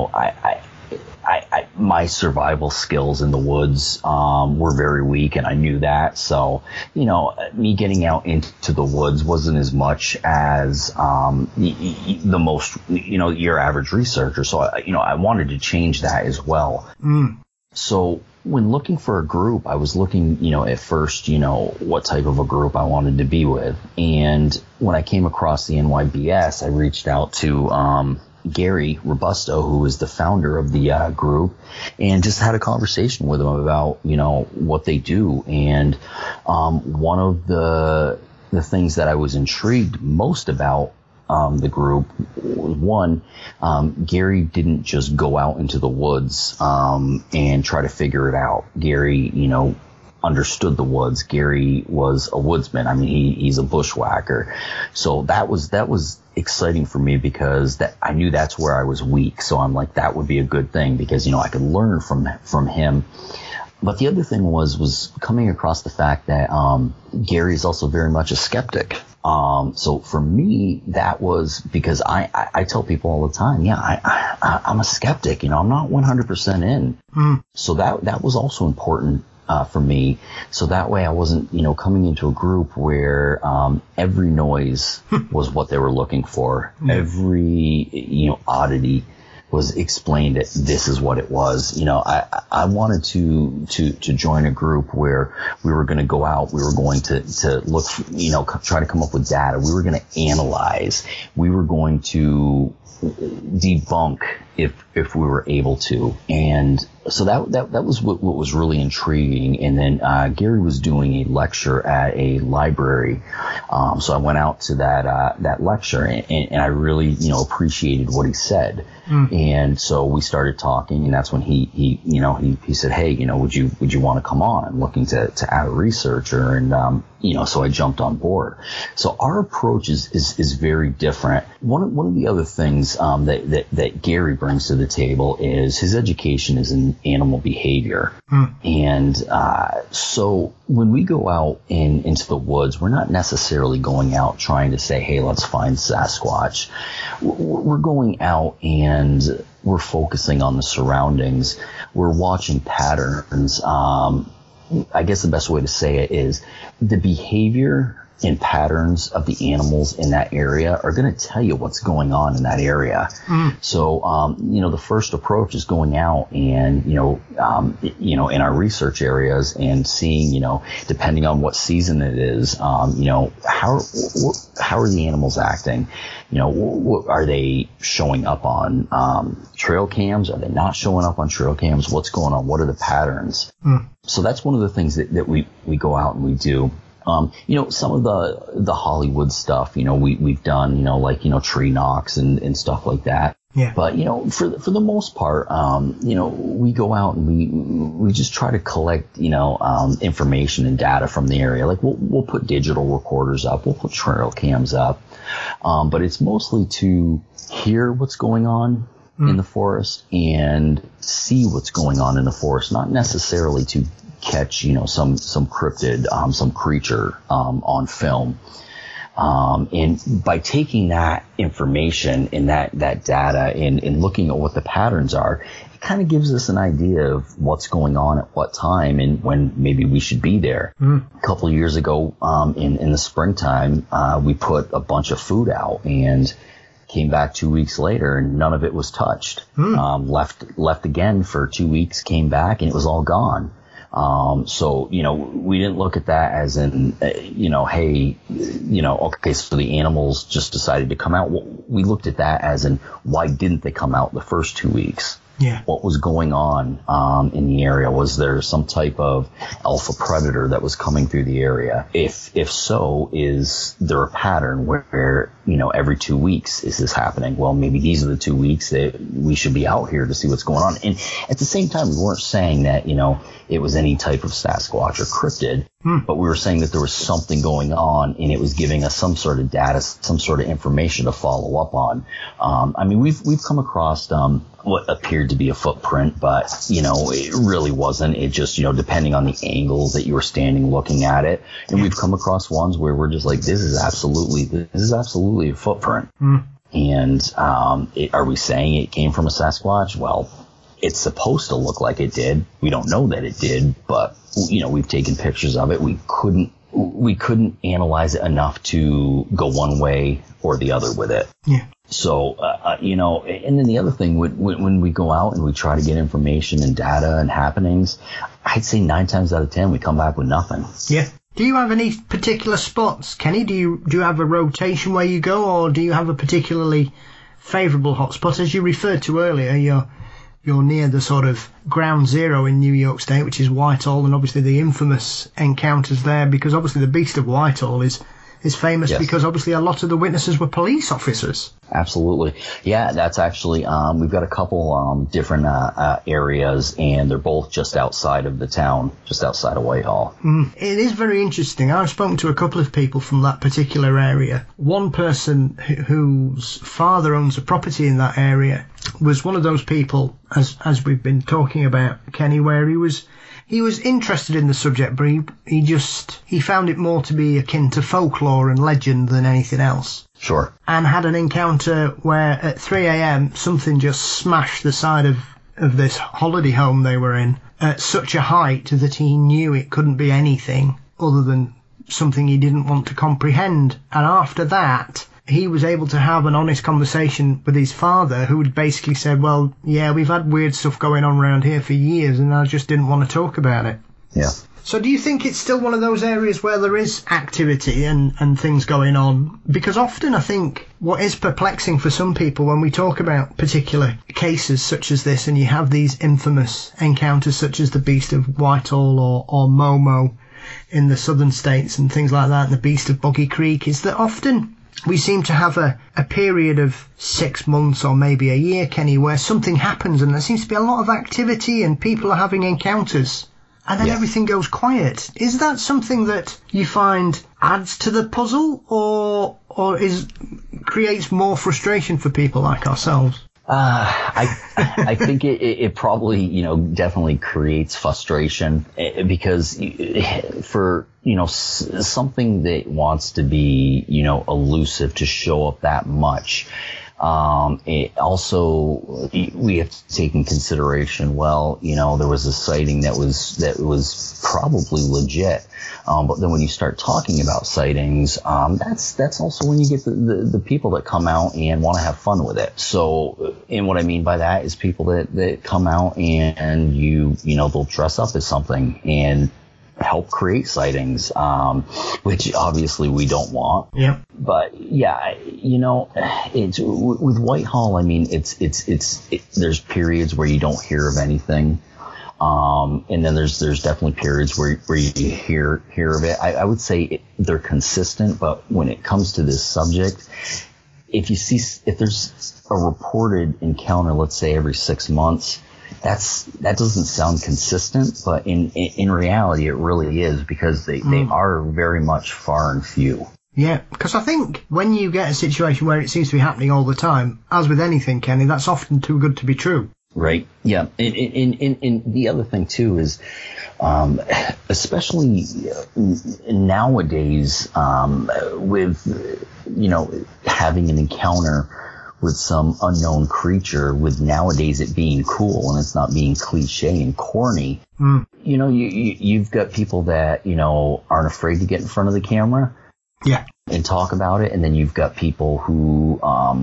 S3: my survival skills in the woods were very weak, and I knew that. So, me getting out into the woods wasn't as much as the most, your average researcher. So, I wanted to change that as well. So when looking for a group, I was looking, at first, what type of a group I wanted to be with. And when I came across the NYBS, I reached out to Gary Robusto, who is the founder of the group, and just had a conversation with him about, what they do. And one of the things that I was intrigued most about the group, one, Gary didn't just go out into the woods and try to figure it out. Gary, understood the woods. Gary was a woodsman. I mean, he's a bushwhacker. So that was exciting for me because I knew that's where I was weak. So I'm like, that would be a good thing because, I could learn from him. But the other thing was coming across the fact that Gary is also very much a skeptic. So for me, that was because I tell people all the time, I'm a skeptic. I'm not 100% in. So that was also important for me. So that way I wasn't, coming into a group where every noise was what they were looking for. Every, oddity was explained that this is what it was. I wanted to join a group where we were going to go out, we were going to look, try to come up with data. We were going to analyze. We were going to debunk if we were able to. And so that was what was really intriguing. And then Gary was doing a lecture at a library. So I went out to that lecture and I really, appreciated what he said. And so we started talking, and that's when he said, hey, would you want to come on? I'm looking to add a researcher. And, so I jumped on board. So our approach is very different. One of the other things that Gary brings to the table is his education is in animal behavior. And so when we go out into the woods, we're not necessarily going out trying to say, hey, let's find Sasquatch. We're going out and we're focusing on the surroundings. We're watching patterns. I guess the best way to say it is the behavior and patterns of the animals in that area are going to tell you what's going on in that area. So, the first approach is going out and, in our research areas and seeing, depending on what season it is, how are the animals acting? Are they showing up on trail cams? Are they not showing up on trail cams? What's going on? What are the patterns? So that's one of the things that we go out and we do. Some of the Hollywood stuff, we've done, tree knocks and stuff like that.
S2: Yeah.
S3: But, for the most part, we go out and we just try to collect, information and data from the area. Like we'll put digital recorders up, we'll put trail cams up. But it's mostly to hear what's going on in the forest and see what's going on in the forest, not necessarily to catch, some cryptid, some creature, on film. And by taking that information and that data and looking at what the patterns are, it kind of gives us an idea of what's going on at what time and when maybe we should be there. A couple of years ago, in the springtime, we put a bunch of food out and came back 2 weeks later and none of it was touched. Left again for 2 weeks, came back and it was all gone. So, we didn't look at that as in, hey, okay, so the animals just decided to come out. We looked at that as in, why didn't they come out the first 2 weeks?
S2: Yeah.
S3: What was going on in the area? Was there some type of alpha predator that was coming through the area? If so, is there a pattern where every 2 weeks is this happening? Well, maybe these are the 2 weeks that we should be out here to see what's going on. And at the same time, we weren't saying that, it was any type of Sasquatch or cryptid, but we were saying that there was something going on and it was giving us some sort of data, some sort of information to follow up on. We've come across, what appeared to be a footprint, but, it really wasn't. It just, depending on the angles that you were standing looking at it. And we've come across ones where we're just like, this is absolutely a footprint. And, are we saying it came from a Sasquatch? Well, it's supposed to look like it did. We don't know that it did, but, we've taken pictures of it. We couldn't analyze it enough to go one way or the other with it.
S2: Yeah.
S3: So, and then the other thing, when we go out and we try to get information and data and happenings, I'd say 9 times out of 10, we come back with nothing.
S2: Yeah. Do you have any particular spots, Kenny? Do you have a rotation where you go, or do you have a particularly favourable hotspot? As you referred to earlier, you're near the sort of ground zero in New York State, which is Whitehall, and obviously the infamous encounters there, because obviously the Beast of Whitehall is famous because obviously a lot of the witnesses were police officers.
S3: Absolutely. Yeah, that's actually, we've got a couple different areas, and they're both just outside of the town, just outside of Whitehall.
S2: It is very interesting. I've spoken to a couple of people from that particular area. One person whose father owns a property in that area was one of those people, as we've been talking about, Kenny, where he was he was interested in the subject, but he found it more to be akin to folklore and legend than anything else.
S3: Sure.
S2: And had an encounter where at 3 a.m. something just smashed the side of this holiday home they were in at such a height that he knew it couldn't be anything other than something he didn't want to comprehend. And after that, he was able to have an honest conversation with his father, who had basically said, well, yeah, we've had weird stuff going on around here for years and I just didn't want to talk about it.
S3: Yeah.
S2: So do you think it's still one of those areas where there is activity and things going on? Because often I think what is perplexing for some people when we talk about particular cases such as this, and you have these infamous encounters such as the Beast of Whitehall or Momo in the southern states and things like that, and the Beast of Boggy Creek, is that often we seem to have a period of 6 months or maybe a year, Kenny, where something happens and there seems to be a lot of activity and people are having encounters. And then everything goes quiet. Is that something that you find adds to the puzzle or creates more frustration for people like ourselves?
S3: I think it probably, definitely creates frustration because for, something that wants to be, elusive to show up that much. It also, we have to take in consideration, there was a sighting that was probably legit. But then when you start talking about sightings, that's also when you get the people that come out and want to have fun with it. So, and what I mean by that is people that come out and they'll dress up as something and help create sightings, which obviously we don't want.
S2: Yeah.
S3: But yeah, it's with Whitehall. I mean, there's periods where you don't hear of anything, and then there's definitely periods where you hear of it. I would say they're consistent, but when it comes to this subject, if there's a reported encounter, let's say every 6 months. That doesn't sound consistent, but in reality, it really is because they are very much far and few.
S2: Yeah, because I think when you get a situation where it seems to be happening all the time, as with anything, Kenny, that's often too good to be true.
S3: Right. Yeah. And the other thing too is, especially nowadays, with having an encounter with some unknown creature, with nowadays it being cool and it's not being cliche and corny. You've got people that aren't afraid to get in front of the camera, and talk about it, and then you've got people who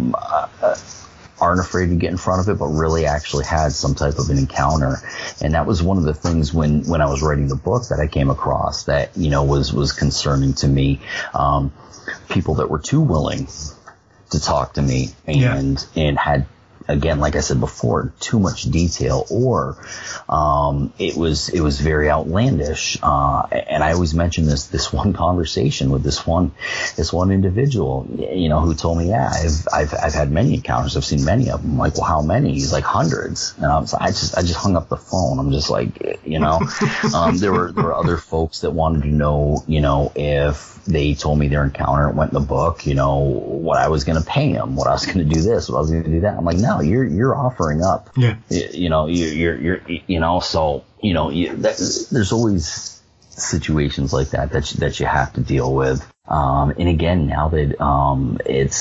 S3: aren't afraid to get in front of it, but really actually had some type of an encounter. And that was one of the things when I was writing the book that I came across that was concerning to me. People that were too willing to talk to me and had, again, like I said before, too much detail, or it was very outlandish. And I always mention this one conversation with this one individual, who told me, I've had many encounters. I've seen many of them. I'm like, well, how many? He's like, hundreds. And I just hung up the phone. I'm just like, there were other folks that wanted to know, if they told me their encounter, it went in the book, what I was going to pay them, what I was going to do this, what I was going to do that. I'm like, no, you're offering up. Yeah. So, there's always situations like that you have to deal with. And again, now that,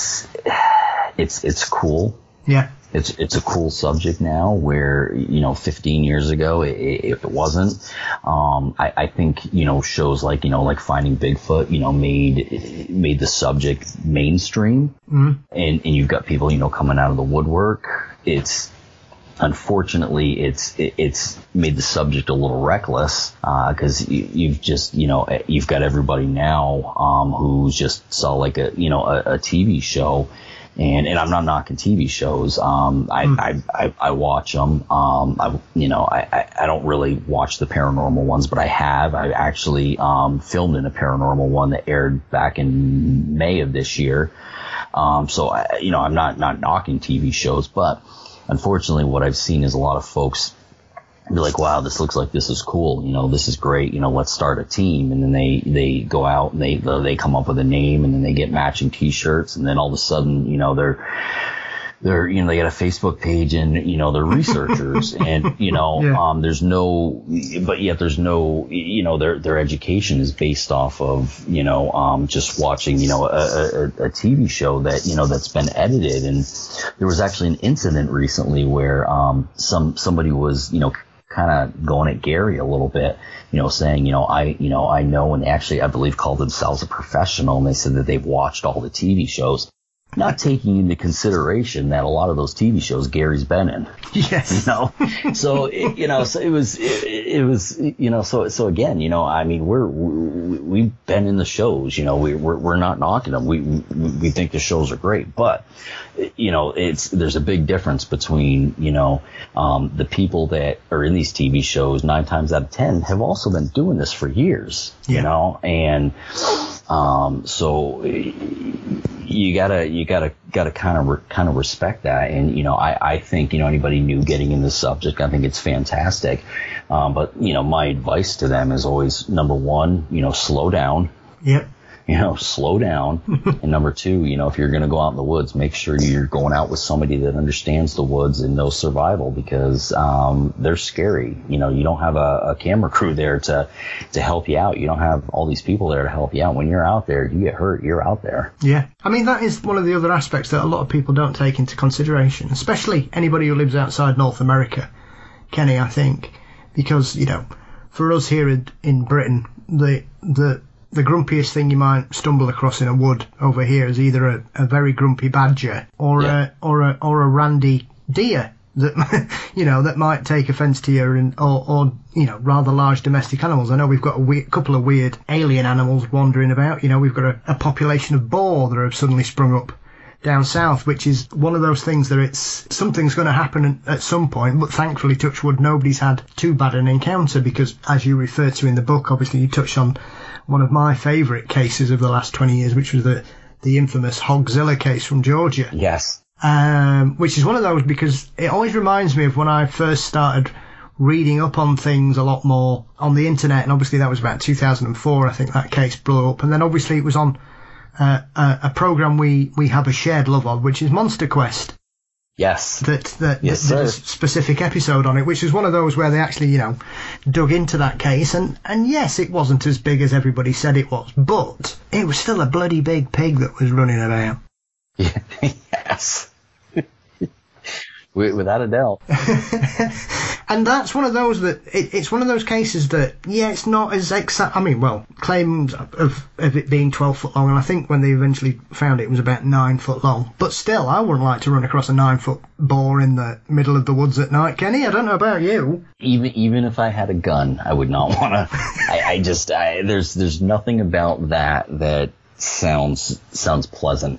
S3: it's cool.
S2: Yeah.
S3: It's a cool subject now where, 15 years ago it wasn't. I think, shows like Finding Bigfoot, made the subject mainstream. Mm-hmm. And you've got people, coming out of the woodwork. Unfortunately, it's made the subject a little reckless, because you've just, you've got everybody now, who just saw like a TV show. And I'm not knocking TV shows. I watch them. I don't really watch the paranormal ones, but I actually filmed in a paranormal one that aired back in May of this year. So I'm not knocking TV shows, but unfortunately what I've seen is a lot of folks be like, wow, this looks like this is cool. This is great. Let's start a team. And then they go out and they come up with a name, and then they get matching T-shirts. And then all of a sudden, they're, you know, they got a Facebook page and, you know, they're researchers and, you know, there's no, but yet there's no, you know, their education is based off of, you know, just watching, you know, a TV show that, you know, that's been edited. And there was actually an incident recently where, somebody was, you know, kind of going at Gary a little bit, you know, saying, you know, I know, and actually I believe called themselves a professional, and they said that they've watched all the TV shows, not taking into consideration that a lot of those TV shows Gary's been in.
S2: Yes.
S3: You know, so it was, you know, so again, you know, I mean, we've been in the shows, you know, we're not knocking them. We think the shows are great, but, you know, there's a big difference between, you know, the people that are in these TV shows 9 times out of 10 have also been doing this for years, you know, and, so you gotta kind of respect that. And, you know, I think, you know, anybody new getting in this subject, I think it's fantastic. But, you know, my advice to them is always, number one, you know, slow down.
S2: Yep.
S3: You know, slow down. And number two, you know, if you're going to go out in the woods, make sure you're going out with somebody that understands the woods and knows survival, because they're scary. You know, you don't have a camera crew there to help you out. You don't have all these people there to help you out. When you're out there, you get hurt, you're out there.
S2: Yeah. I mean, that is one of the other aspects that a lot of people don't take into consideration, especially anybody who lives outside North America, Kenny, I think, because, you know, for us here in Britain, the grumpiest thing you might stumble across in a wood over here is either a very grumpy badger or a randy deer that, you know, that might take offence to you, or you know, rather large domestic animals. I know we've got a couple of weird alien animals wandering about. You know, we've got a population of boar that have suddenly sprung up down south, which is one of those things that something's going to happen at some point, but thankfully, touch wood, nobody's had too bad an encounter, because, as you refer to in the book, obviously you touched on one of my favourite cases of the last 20 years, which was the infamous Hogzilla case from Georgia.
S3: Yes.
S2: Which is one of those, because it always reminds me of when I first started reading up on things a lot more on the internet, and obviously that was about 2004, I think that case blew up, and then obviously it was on a program we have a shared love of, which is Monster Quest.
S3: Yes.
S2: There's a specific episode on it, which is one of those where they actually, you know, dug into that case, and yes, it wasn't as big as everybody said it was, but it was still a bloody big pig that was running about.
S3: Yes. Without a doubt.
S2: And that's one of those that it's one of those cases that, yeah, it's not as exact. I mean, well, claims of it being 12 foot long, and I think when they eventually found it was about 9 foot long. But still, I wouldn't like to run across a 9 foot boar in the middle of the woods at night, Kenny. I don't know about you.
S3: Even if I had a gun, I would not want to. There's nothing about that sounds pleasant.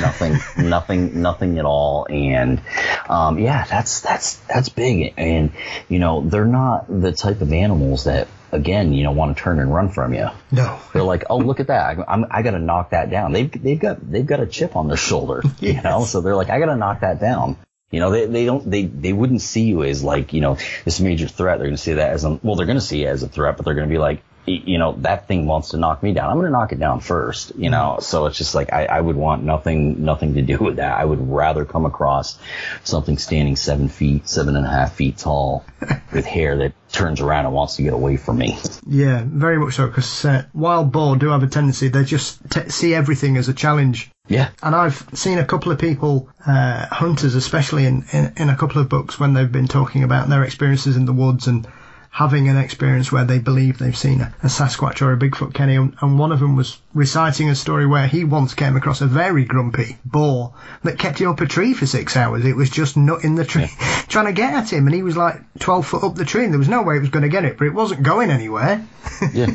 S3: Nothing at all. And, yeah, that's big. And, you know, they're not the type of animals that, again, you know, want to turn and run from you.
S2: No.
S3: They're like, oh, look at that. I got to knock that down. They've got a chip on their shoulder, you know? So they're like, I got to knock that down. You know, they wouldn't see you as, like, you know, this major threat. They're going to see that they're going to see it as a threat, but they're going to be like, you know, that thing wants to knock me down. I'm going to knock it down first, you know? So it's just like, I would want nothing to do with that. I would rather come across something standing 7.5 feet tall with hair that turns around and wants to get away from me.
S2: Yeah, very much so, because wild boar do have a tendency, they just see everything as a challenge.
S3: Yeah.
S2: And I've seen a couple of people, hunters especially, in a couple of books, when they've been talking about their experiences in the woods and having an experience where they believe they've seen a Sasquatch or a Bigfoot, Kenny, and one of them was reciting a story where he once came across a very grumpy boar that kept him up a tree for 6 hours. It was just nutting the tree, trying to get at him, and he was like 12 foot up the tree, and there was no way it was going to get it, but it wasn't going anywhere.
S3: Yeah.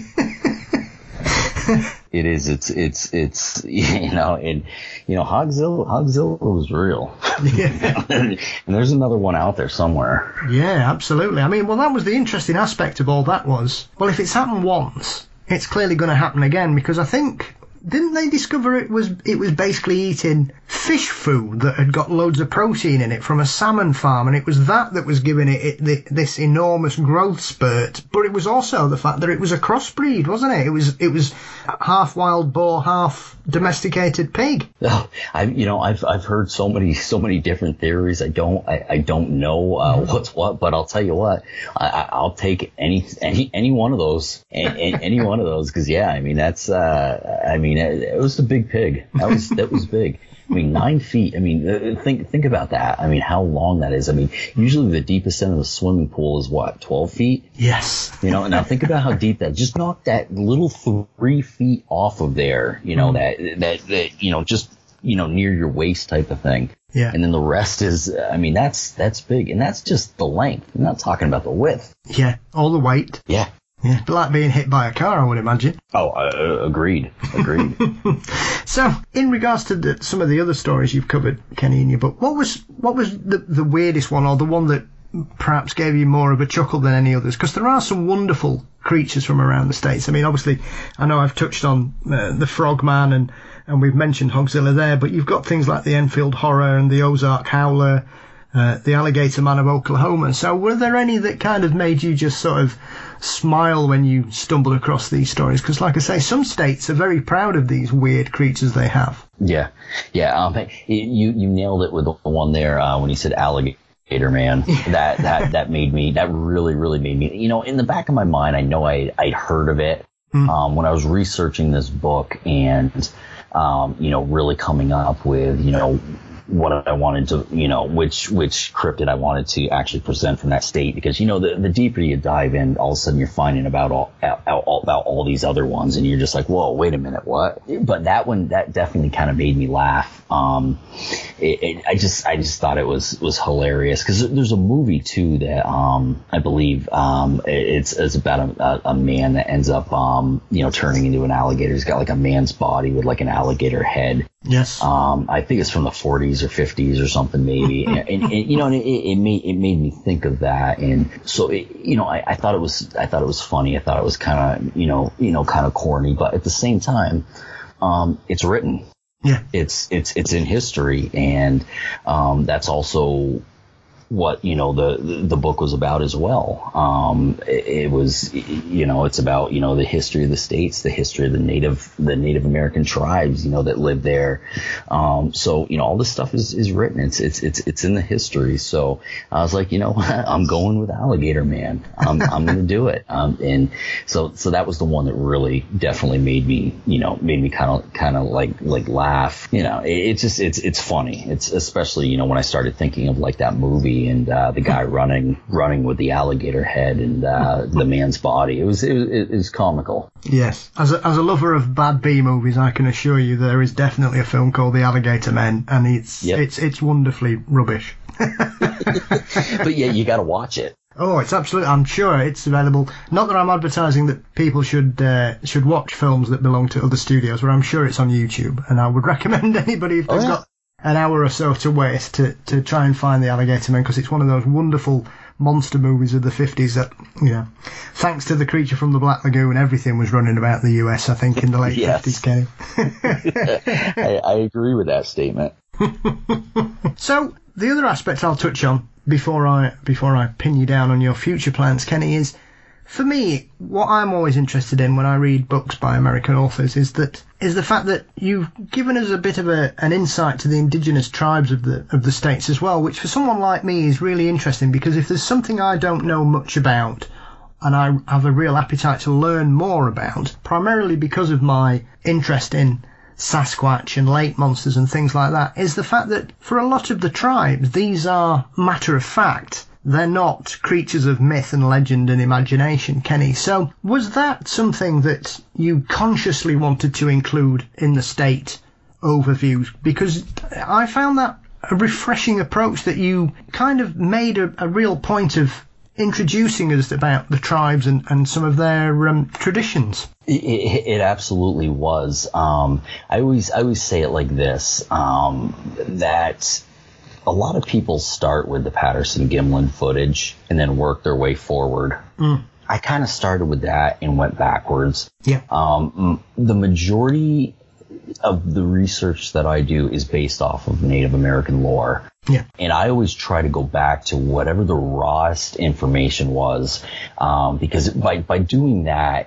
S3: It is. It's you know, and you know, Hogzilla was real.
S2: Yeah.
S3: And there's another one out there somewhere.
S2: Yeah, absolutely. I mean, well, that was the interesting aspect of all that was, well, if it's happened once, it's clearly going to happen again, because I think didn't they discover it was basically eating fish food that had got loads of protein in it from a salmon farm, and it was that was giving it this enormous growth spurt? But it was also the fact that it was a crossbreed, wasn't it? It was half wild boar, half domesticated pig.
S3: Oh, I've heard so many different theories. I don't know what's what, but I'll tell you what, I'll take any one of those, any one of those, because that's it was a big pig. That was big. 9 feet. Think about that. How long that is. Usually the deepest end of the swimming pool is what, 12 feet?
S2: Yes.
S3: Now think about how deep that. Just knock that little 3 feet off of there. That just near your waist type of thing.
S2: Yeah.
S3: And then the rest is. That's big, and that's just the length. I'm not talking about the width.
S2: Yeah. All the weight.
S3: Yeah.
S2: Yeah, but like being hit by a car, I would imagine.
S3: Oh, agreed.
S2: So, in regards to some of the other stories you've covered, Kenny, in your book, what was the weirdest one, or the one that perhaps gave you more of a chuckle than any others? Because there are some wonderful creatures from around the States. Obviously, I know I've touched on the Frogman, and we've mentioned Hogzilla there, but you've got things like the Enfield Horror and the Ozark Howler, the Alligator Man of Oklahoma. So were there any that kind of made you just sort of smile when you stumbled across these stories? Because, like I say, some states are very proud of these weird creatures they have.
S3: Yeah. You nailed it with the one there when you said Alligator Man. That really made me. In the back of my mind, I know I'd heard of it when I was researching this book, and really coming up with what I wanted to, which cryptid I wanted to actually present from that state, because the deeper you dive in, all of a sudden you're finding about all these other ones, and you're just like, whoa, wait a minute, what? But that one, that definitely kind of made me laugh. I just thought it was hilarious, because there's a movie too that I believe it's about a man that ends up turning into an alligator. He's got like a man's body with like an alligator head.
S2: Yes.
S3: I think it's from the 40s or 50s or something, maybe. and it made me think of that. And so, I thought it was funny. I thought it was kind of, kind of corny, but at the same time, it's written.
S2: Yeah.
S3: It's in history. And, that's also what the book was about as well. It was it's about the history of the states, the history of the Native American tribes that lived there. So all this stuff is written. It's in the history. So I was like, I'm going with Alligator Man. I'm going to do it. And so that was the one that really definitely made me kind of like laugh. It's funny. It's especially when I started thinking of like that movie. And the guy running with the alligator head and the man's body. It was comical.
S2: Yes. As a lover of bad B movies, I can assure you there is definitely a film called The Alligator Men, and it's wonderfully rubbish.
S3: But yeah, you got to watch it.
S2: Oh, it's absolutely. I'm sure it's available. Not that I'm advertising that people should watch films that belong to other studios, but I'm sure it's on YouTube, and I would recommend anybody if they've got an hour or so to waste to try and find The Alligator Man, because it's one of those wonderful monster movies of the 50s that, thanks to The Creature from the Black Lagoon, everything was running about the US, I think, in the late 50s, Kenny.
S3: I agree with that statement.
S2: So, the other aspect I'll touch on before I pin you down on your future plans, Kenny, is, for me, what I'm always interested in when I read books by American authors is the fact that you've given us a bit of an insight to the indigenous tribes of the states as well, which for someone like me is really interesting, because if there's something I don't know much about and I have a real appetite to learn more about, primarily because of my interest in Sasquatch and lake monsters and things like that, is the fact that for a lot of the tribes, these are matter of fact. They're not creatures of myth and legend and imagination, Kenny. So was that something that you consciously wanted to include in the state overview? Because I found that a refreshing approach, that you kind of made a real point of introducing us about the tribes and some of their traditions.
S3: It absolutely was. I always say it like this, that a lot of people start with the Patterson-Gimlin footage and then work their way forward. I kind of started with that and went backwards.
S2: Yeah.
S3: The majority of the research that I do is based off of Native American lore.
S2: Yeah.
S3: And I always try to go back to whatever the rawest information was, because by doing that,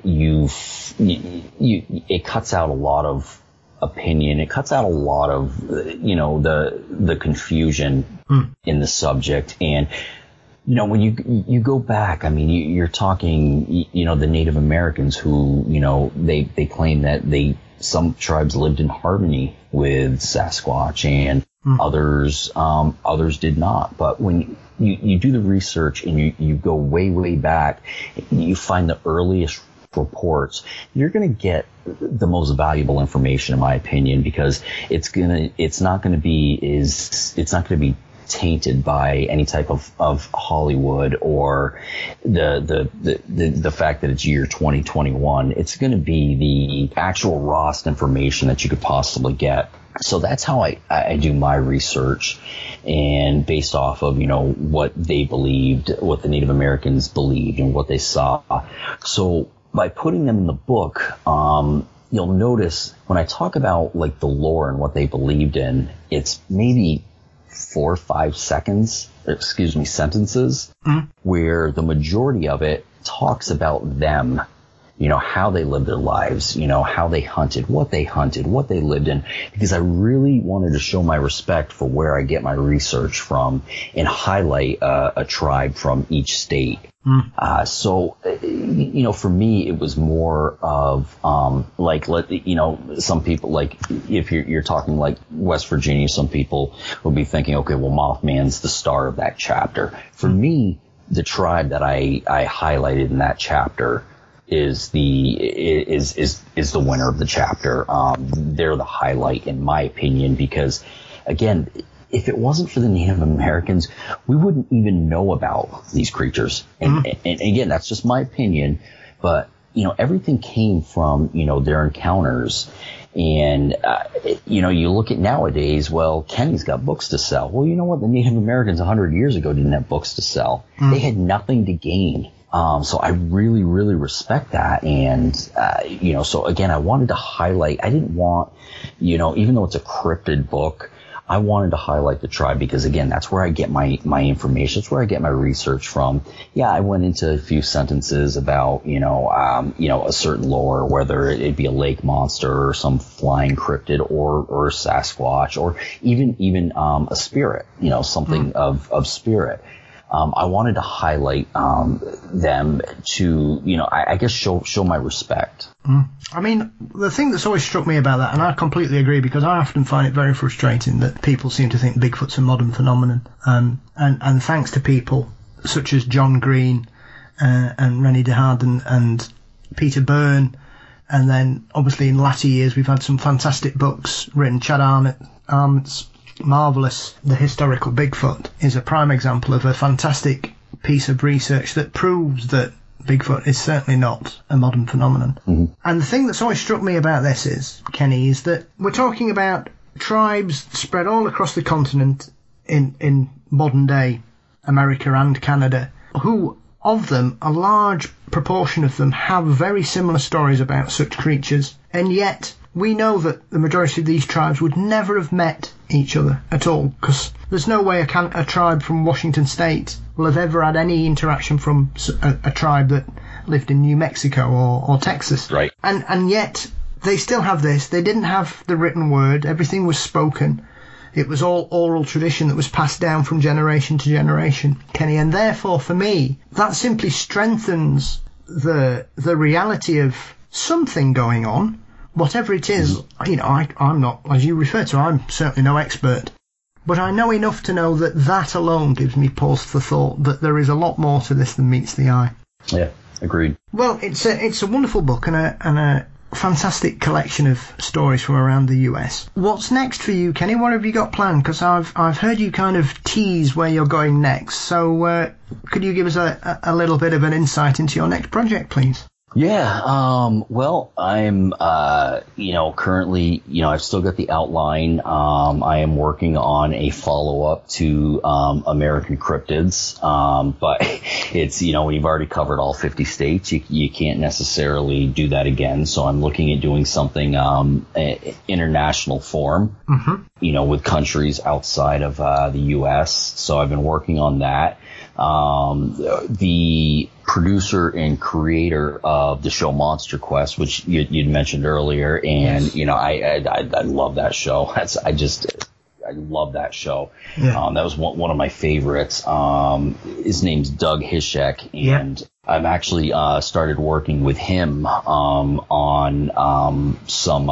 S3: it cuts out a lot of opinion. It cuts out a lot of, the confusion in the subject. And, when you go back, I mean, you're talking, the Native Americans who, they claim that some tribes lived in harmony with Sasquatch, and others did not. But when you do the research and you go way, way back, you find the earliest reports, you're going to get the most valuable information, in my opinion, because it's not going to be tainted by any type of Hollywood or the fact that it's year 2021. It's going to be the actual rawest information that you could possibly get. So that's how I do my research, and based off of, what they believed, what the Native Americans believed and what they saw. So by putting them in the book, you'll notice when I talk about like the lore and what they believed in, it's maybe 4 or 5 sentences, where the majority of it talks about them, how they lived their lives, how they hunted, what they lived in, because I really wanted to show my respect for where I get my research from and highlight a tribe from each state. So, for me, it was more of, some people, like, if you're talking like West Virginia, some people will be thinking, okay, well, Mothman's the star of that chapter. For me, the tribe that I highlighted in that chapter is the winner of the chapter. They're the highlight, in my opinion, because, again, if it wasn't for the Native Americans, we wouldn't even know about these creatures. And again, that's just my opinion. But, everything came from, their encounters. And, you look at nowadays, well, Kenny's got books to sell. Well, you know what? The Native Americans 100 years ago didn't have books to sell. They had nothing to gain. So I really, really respect that. And, so again, I wanted to highlight, I didn't want, even though it's a cryptid book, I wanted to highlight the tribe because, again, that's where I get my information. That's where I get my research from. Yeah, I went into a few sentences about, a certain lore, whether it be a lake monster or some flying cryptid or Sasquatch or even a spirit, something of spirit. I wanted to highlight them to, I guess show my respect.
S2: I mean, the thing that's always struck me about that, and I completely agree, because I often find it very frustrating that people seem to think Bigfoot's a modern phenomenon. And thanks to people such as John Green and René Desjardins and Peter Byrne, and then obviously in latter years we've had some fantastic books written. Chad Arnett's marvellous The Historical Bigfoot is a prime example of a fantastic piece of research that proves that Bigfoot is certainly not a modern phenomenon. And the thing that's always struck me about this is, Kenny, is that we're talking about tribes spread all across the continent in modern day America and Canada, who, of them, a large proportion of them have very similar stories about such creatures, and yet we know that the majority of these tribes would never have met each other at all, because there's no way a tribe from Washington State will have ever had any interaction from a tribe that lived in New Mexico or Texas.
S3: Right.
S2: And yet they still have this. They didn't have the written word. Everything was spoken. It was all oral tradition that was passed down from generation to generation, Kenny. And therefore, for me, that simply strengthens the reality of something going on. Whatever it is, I'm not, as you refer to, I'm certainly no expert. But I know enough to know that alone gives me pause for thought, that there is a lot more to this than meets the eye.
S3: Yeah, agreed.
S2: Well, it's a wonderful book and a fantastic collection of stories from around the US. What's next for you, Kenny? What have you got planned? Because I've heard you kind of tease where you're going next. So could you give us a little bit of an insight into your next project, please?
S3: Yeah, well, I'm, currently, I've still got the outline. I am working on a follow-up to American Cryptids, but it's, when you've already covered all 50 states, you can't necessarily do that again. So I'm looking at doing something international form, with countries outside of the U.S. So I've been working on that. The producer and creator of the show Monster Quest, which you'd mentioned earlier, and I love that show. I love that show. Yeah. That was one of my favorites. His name's Doug Hishek, and I've actually started working with him on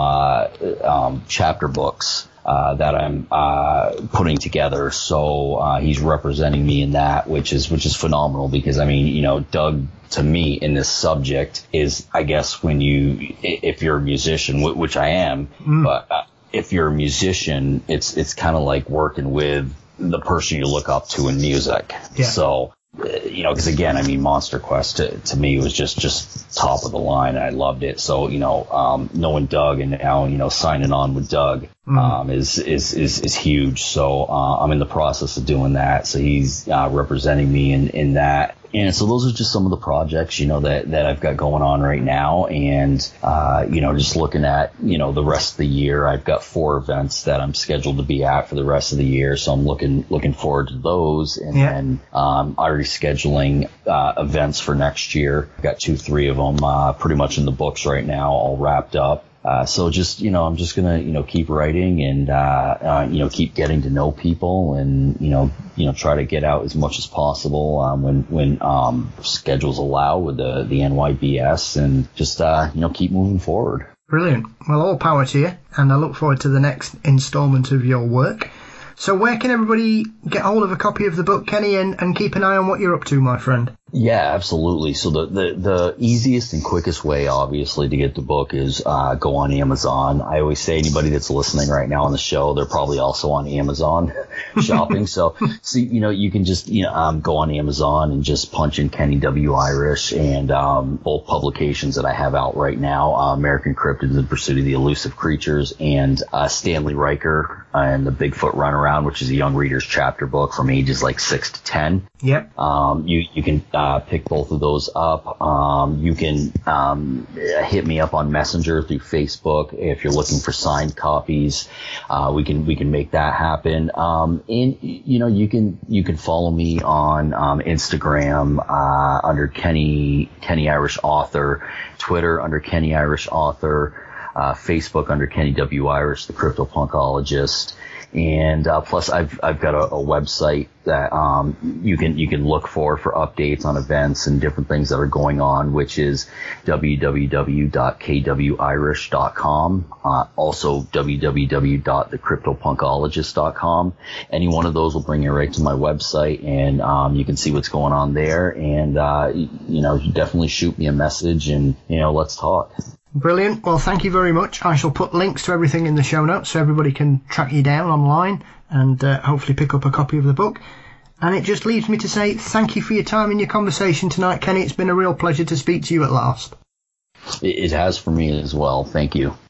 S3: some chapter books that I'm putting together. So he's representing me in that, which is phenomenal, because Doug, to me, in this subject is, I guess, if you're a musician, which I am, but if you're a musician, it's kind of like working with the person you look up to in music. Yeah. So, because again, Monster Quest to me was just top of the line, and I loved it. So, knowing Doug and now, signing on with Doug, is huge. So, I'm in the process of doing that. So he's, representing me in that. And so those are just some of the projects, that I've got going on right now. And, just looking at, the rest of the year, I've got 4 events that I'm scheduled to be at for the rest of the year. So I'm looking forward to those. And then, already scheduling, events for next year. I've got 2-3 of them, pretty much in the books right now, all wrapped up. So just, I'm just going to, keep writing and, keep getting to know people and, try to get out as much as possible, when schedules allow with the NYBS, and just, keep moving forward.
S2: Brilliant. Well, all power to you, and I look forward to the next installment of your work. So where can everybody get hold of a copy of the book, Kenny, and keep an eye on what you're up to, my friend?
S3: Yeah, absolutely. So the easiest and quickest way, obviously, to get the book is go on Amazon. I always say anybody that's listening right now on the show, they're probably also on Amazon shopping. So you can just go on Amazon and just punch in Kenny W. Irish, and both publications that I have out right now, American Cryptids in Pursuit of the Elusive Creatures, and Stanley Riker and the Bigfoot Runaround, which is a young reader's chapter book from ages like 6 to 10.
S2: Yep.
S3: You can pick both of those up. You can hit me up on Messenger through Facebook if you're looking for signed copies. We can make that happen. And you can follow me on Instagram under Kenny Irish Author, Twitter under Kenny Irish Author, Facebook under Kenny W. Irish, the CryptoPunkologist. And plus, I've got a website that you can look for updates on events and different things that are going on, which is www.kwirish.com. Also www.thecryptopunkologist.com. Any one of those will bring you right to my website, and you can see what's going on there. And definitely shoot me a message, and let's talk.
S2: Brilliant. Well, thank you very much. I shall put links to everything in the show notes so everybody can track you down online and hopefully pick up a copy of the book. And it just leaves me to say thank you for your time and your conversation tonight, Kenny. It's been a real pleasure to speak to you at last.
S3: It has for me as well. Thank you.